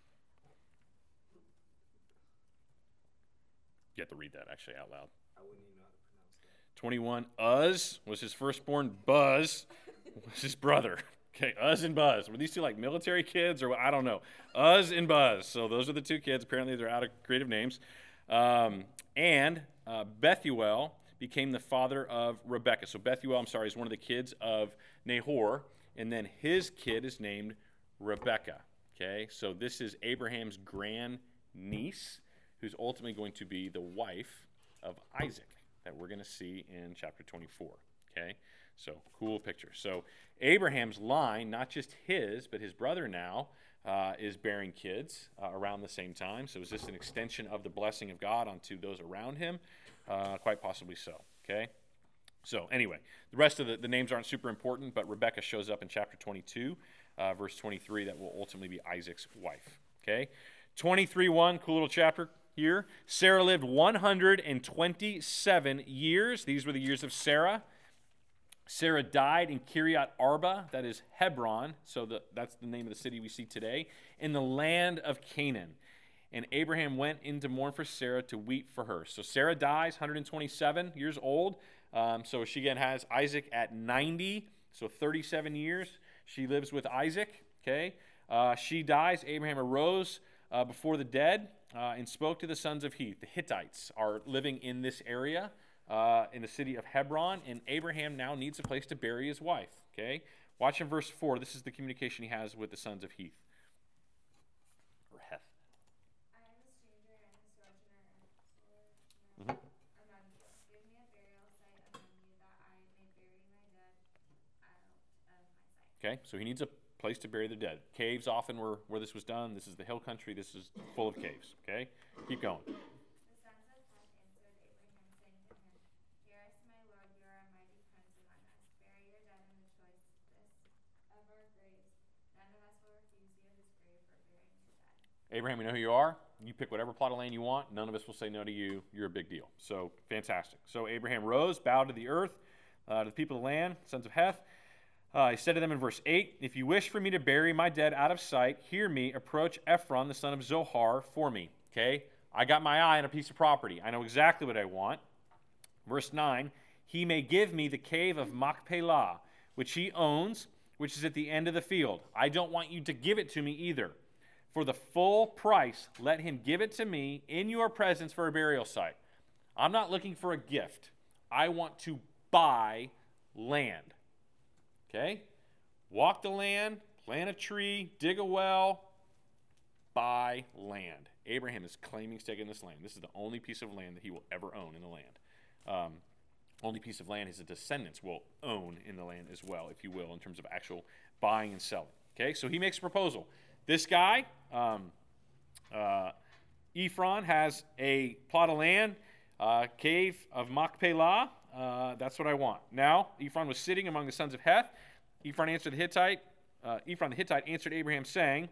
You have to read that actually out loud. I wouldn't even know how to pronounce that. twenty-one, Uz was his firstborn. Buzz was his brother. Okay, Uz and Buzz. Were these two like military kids or what? I don't know. Uz and Buzz. So those are the two kids. Apparently they're out of creative names. Um, and uh, Bethuel became the father of Rebekah. So Bethuel, I'm sorry, is one of the kids of Nahor. And then his kid is named Rebekah. Okay, so this is Abraham's grand niece, who's ultimately going to be the wife of Isaac that we're going to see in chapter twenty-four. Okay, so cool picture. So Abraham's line, not just his, but his brother now, uh, is bearing kids uh, around the same time. So is this an extension of the blessing of God onto those around him? Uh, quite possibly so. Okay. So anyway, the rest of the, the names aren't super important, but Rebekah shows up in chapter twenty-two, uh, verse twenty-three, that will ultimately be Isaac's wife. Okay, twenty-three one, cool little chapter here. Sarah lived one hundred twenty-seven years. These were the years of Sarah. Sarah died in Kiryat Arba, that is Hebron, so the, that's the name of the city we see today, in the land of Canaan. And Abraham went in to mourn for Sarah, to weep for her. So Sarah dies, one hundred twenty-seven years old. Um, so she again has Isaac at ninety, so thirty-seven years. She lives with Isaac, okay? Uh, she dies. Abraham arose uh, before the dead uh, and spoke to the sons of Heth. The Hittites are living in this area, uh, in the city of Hebron, and Abraham now needs a place to bury his wife, okay? Watch in verse four. This is the communication he has with the sons of Heth. Or Heth. I am a stranger and a sojourner Mhm. among you. Give me a burial site among you, that I may Okay, so he needs a place to bury the dead. Caves often were where this was done. This is the hill country. This is full of caves. Okay, keep going. The sons of Heth answered Abraham, saying to him, Hearest, my lord, you are a mighty prince among us. Bury your dead in the choicest of our graves. None of us will refuse you this grave for burying your dead. Abraham, we know who you are. You pick whatever plot of land you want. None of us will say no to you. You're a big deal. So, fantastic. So, Abraham rose, bowed to the earth, uh, to the people of the land, sons of Heth. Uh, he said to them in verse eight, If you wish for me to bury my dead out of sight, hear me, approach Ephron, the son of Zohar, for me. Okay? I got my eye on a piece of property. I know exactly what I want. Verse nine, He may give me the cave of Machpelah, which he owns, which is at the end of the field. I don't want you to give it to me either. For the full price, let him give it to me in your presence for a burial site. I'm not looking for a gift. I want to buy land. Okay? Walk the land, plant a tree, dig a well, buy land. Abraham is claiming stake in this land. This is the only piece of land that he will ever own in the land. Um, only piece of land his descendants will own in the land as well, if you will, in terms of actual buying and selling. Okay? So he makes a proposal. This guy, um, uh, Ephron, has a plot of land, uh, cave of Machpelah. Uh, that's what I want. Now, Ephron was sitting among the sons of Heth. Ephron answered the Hittite. Uh, Ephron the Hittite answered Abraham, saying,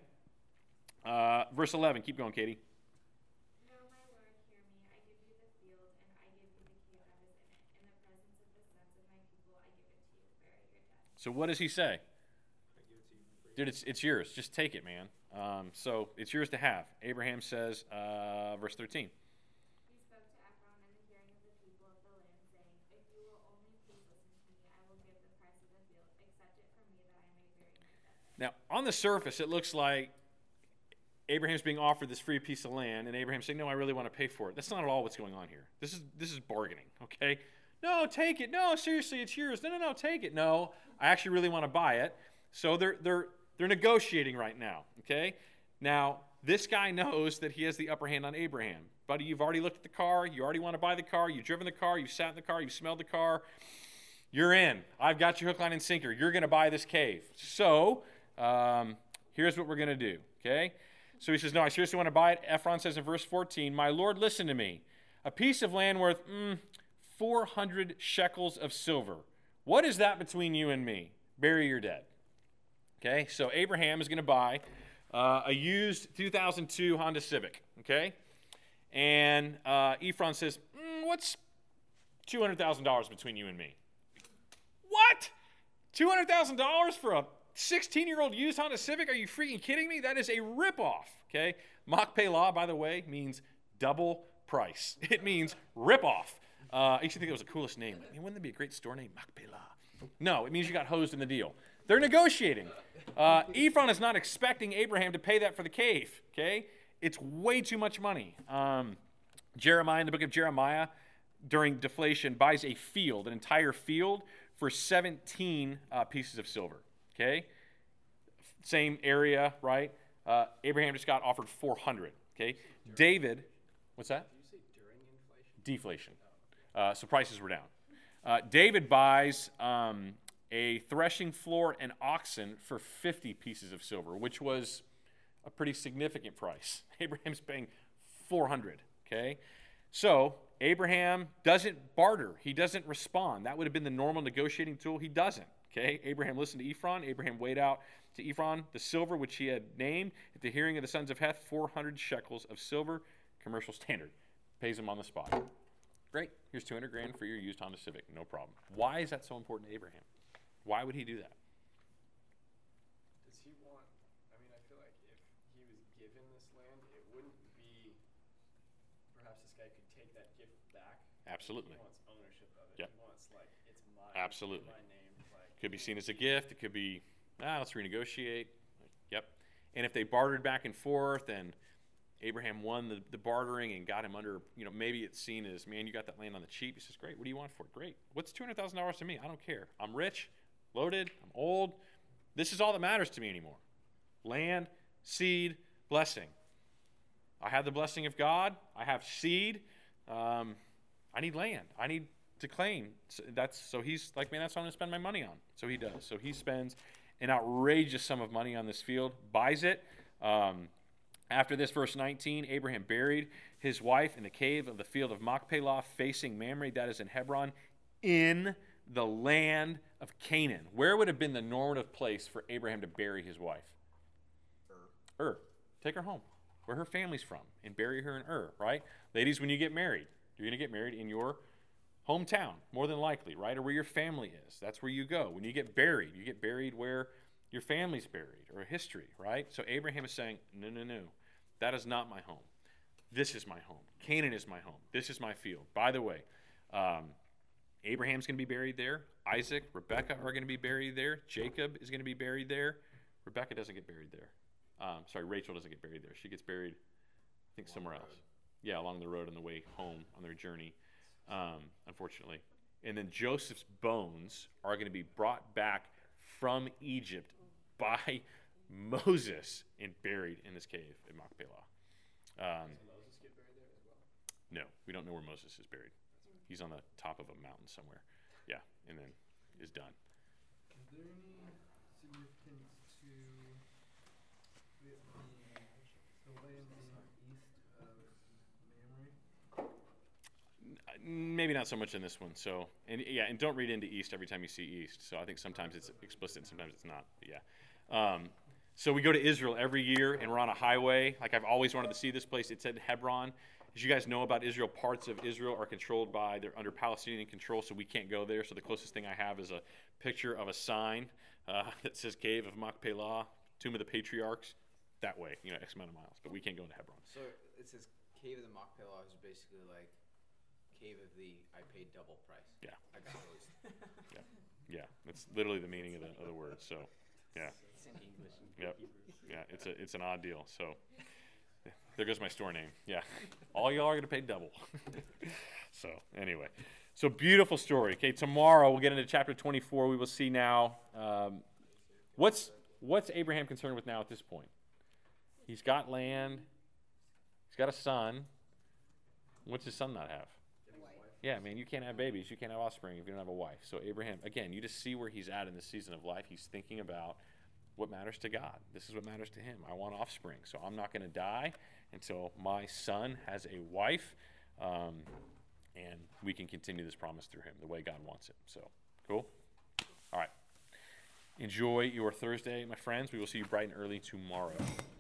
uh, verse eleven. Keep going, Katie. No, my lord, hear me. I give you the field, and I give you the cave that is in it. In the presence of the sons of my people, I give it to you. Bury your dead. So what does he say? I give it to you for free. Dude, it's, it's yours. Just take it, man. Um, so it's yours to have. Abraham says, uh, verse thirteen. He spoke to Ephron in the hearing of the people of the land, saying, If you will only please listen to me, I will give the price of the field. Accept it from me that I may bury my dead. Now, on the surface, it looks like Abraham's being offered this free piece of land, and Abraham's saying, no, I really want to pay for it. That's not at all what's going on here. This is this is bargaining, okay? No, take it. No, seriously, it's yours. No, no, no, take it. No, I actually really want to buy it. So they're they're they're negotiating right now, okay? Now, this guy knows that he has the upper hand on Abraham. Buddy, you've already looked at the car. You already want to buy the car. You've driven the car. You've sat in the car. You've smelled the car. You're in. I've got your hook, line, and sinker. You're going to buy this cave. So um, here's what we're going to do, okay? So he says, no, I seriously want to buy it. Ephron says in verse fourteen, my lord, listen to me. A piece of land worth mm, four hundred shekels of silver. What is that between you and me? Bury your dead. Okay, so Abraham is going to buy uh, a used two thousand two Honda Civic, okay? And uh, Ephron says, mm, what's two hundred thousand dollars between you and me? What? two hundred thousand dollars for a sixteen-year-old used Honda Civic? Are you freaking kidding me? That is a ripoff, okay? Machpelah, by the way, means double price. It means ripoff. Uh, I used to think it was the coolest name. I mean, wouldn't that be a great store name? Machpelah. No, it means you got hosed in the deal. They're negotiating. Uh, Ephron is not expecting Abraham to pay that for the cave, okay? It's way too much money. Um, Jeremiah, in the book of Jeremiah, during deflation, buys a field, an entire field, for seventeen uh, pieces of silver, okay? Same area, right? Uh, Abraham just got offered four hundred, okay? David, what's that? Did you say during inflation? Deflation. Uh, so prices were down. Uh, David buys um, a threshing floor and oxen for fifty pieces of silver, which was a pretty significant price. Abraham's paying four hundred, okay? So Abraham doesn't barter. He doesn't respond. That would have been the normal negotiating tool. He doesn't, okay? Abraham listened to Ephron. Abraham weighed out to Ephron the silver which he had named at the hearing of the sons of Heth, four hundred shekels of silver, commercial standard. Pays him on the spot. Great. Here's two hundred grand for your used Honda Civic. No problem. Why is that so important to Abraham? Why would he do that? Does he want, I mean, I feel like if he was given this land, it wouldn't be, perhaps this guy could take that gift back. Absolutely. He wants ownership of it. Yep. He wants, like, it's mine. Absolutely. My name. Like, Could be seen as a gift. It could be, ah, let's renegotiate. Yep. And if they bartered back and forth and Abraham won the, the bartering and got him under, you know, maybe it's seen as, man, you got that land on the cheap. He says, great, what do you want for it? Great. What's two hundred thousand dollars to me? I don't care. I'm rich, loaded, I'm old. This is all that matters to me anymore. Land, seed, blessing. I have the blessing of God. I have seed. Um, I need land. I need to claim. So that's so he's like, man, that's what I'm going to spend my money on. So he does. So he spends an outrageous sum of money on this field, buys it. Um, after this, verse nineteen, Abraham buried his wife in the cave of the field of Machpelah, facing Mamre, that is in Hebron, in the land of Canaan. Where would have been the normative place for Abraham to bury his wife? Ur. Ur. Take her home, where her family's from, and bury her in Ur, right? Ladies, when you get married, you're going to get married in your hometown, more than likely, right? Or where your family is. That's where you go. When you get buried, you get buried where your family's buried, or history, right? So Abraham is saying, no, no, no. That is not my home. This is my home. Canaan is my home. This is my field. By the way, um, Abraham's going to be buried there. Isaac, Rebekah are going to be buried there. Jacob is going to be buried there. Rebekah doesn't get buried there. Um, sorry, Rachel doesn't get buried there. She gets buried, I think, somewhere else. Yeah, along the road on the way home on their journey, um, unfortunately. And then Joseph's bones are going to be brought back from Egypt by Moses and buried in this cave at Machpelah. Um, Does Moses get buried there as well? no, we don't know where Moses is buried. He's on the top of a mountain somewhere. Yeah, and then is done. Is there any significance to the, the land east of Mamre? Maybe not so much in this one. So, and yeah, and don't read into east every time you see east. So I think sometimes it's explicit and sometimes it's not. But yeah. Um, so we go to Israel every year, and we're on a highway. Like I've always wanted to see this place. It's at Hebron. As you guys know about Israel, parts of Israel are controlled by, they're under Palestinian control, so we can't go there. So the closest thing I have is a picture of a sign uh, that says Cave of Machpelah, Tomb of the Patriarchs, that way, you know, X amount of miles. But we can't go into Hebron. So it says Cave of the Machpelah is basically like Cave of the I paid double price. Yeah. I got hosed. Yeah, yeah, that's literally the meaning of the, of the word. So, yeah. It's in English. Yep. Yeah, it's a it's an odd deal. So there goes my store name. Yeah. All y'all are going to pay double. So anyway, so beautiful story. Okay, tomorrow we'll get into chapter twenty-four. We will see now um, what's what's Abraham concerned with now at this point. He's got land. He's got a son. What's his son not have? Yeah, man, you can't have babies. You can't have offspring if you don't have a wife. So Abraham, again, you just see where he's at in this season of life. He's thinking about what matters to God. This is what matters to him. I want offspring, so I'm not going to die until my son has a wife, um, and we can continue this promise through him the way God wants it. So, cool? All right. Enjoy your Thursday, my friends. We will see you bright and early tomorrow.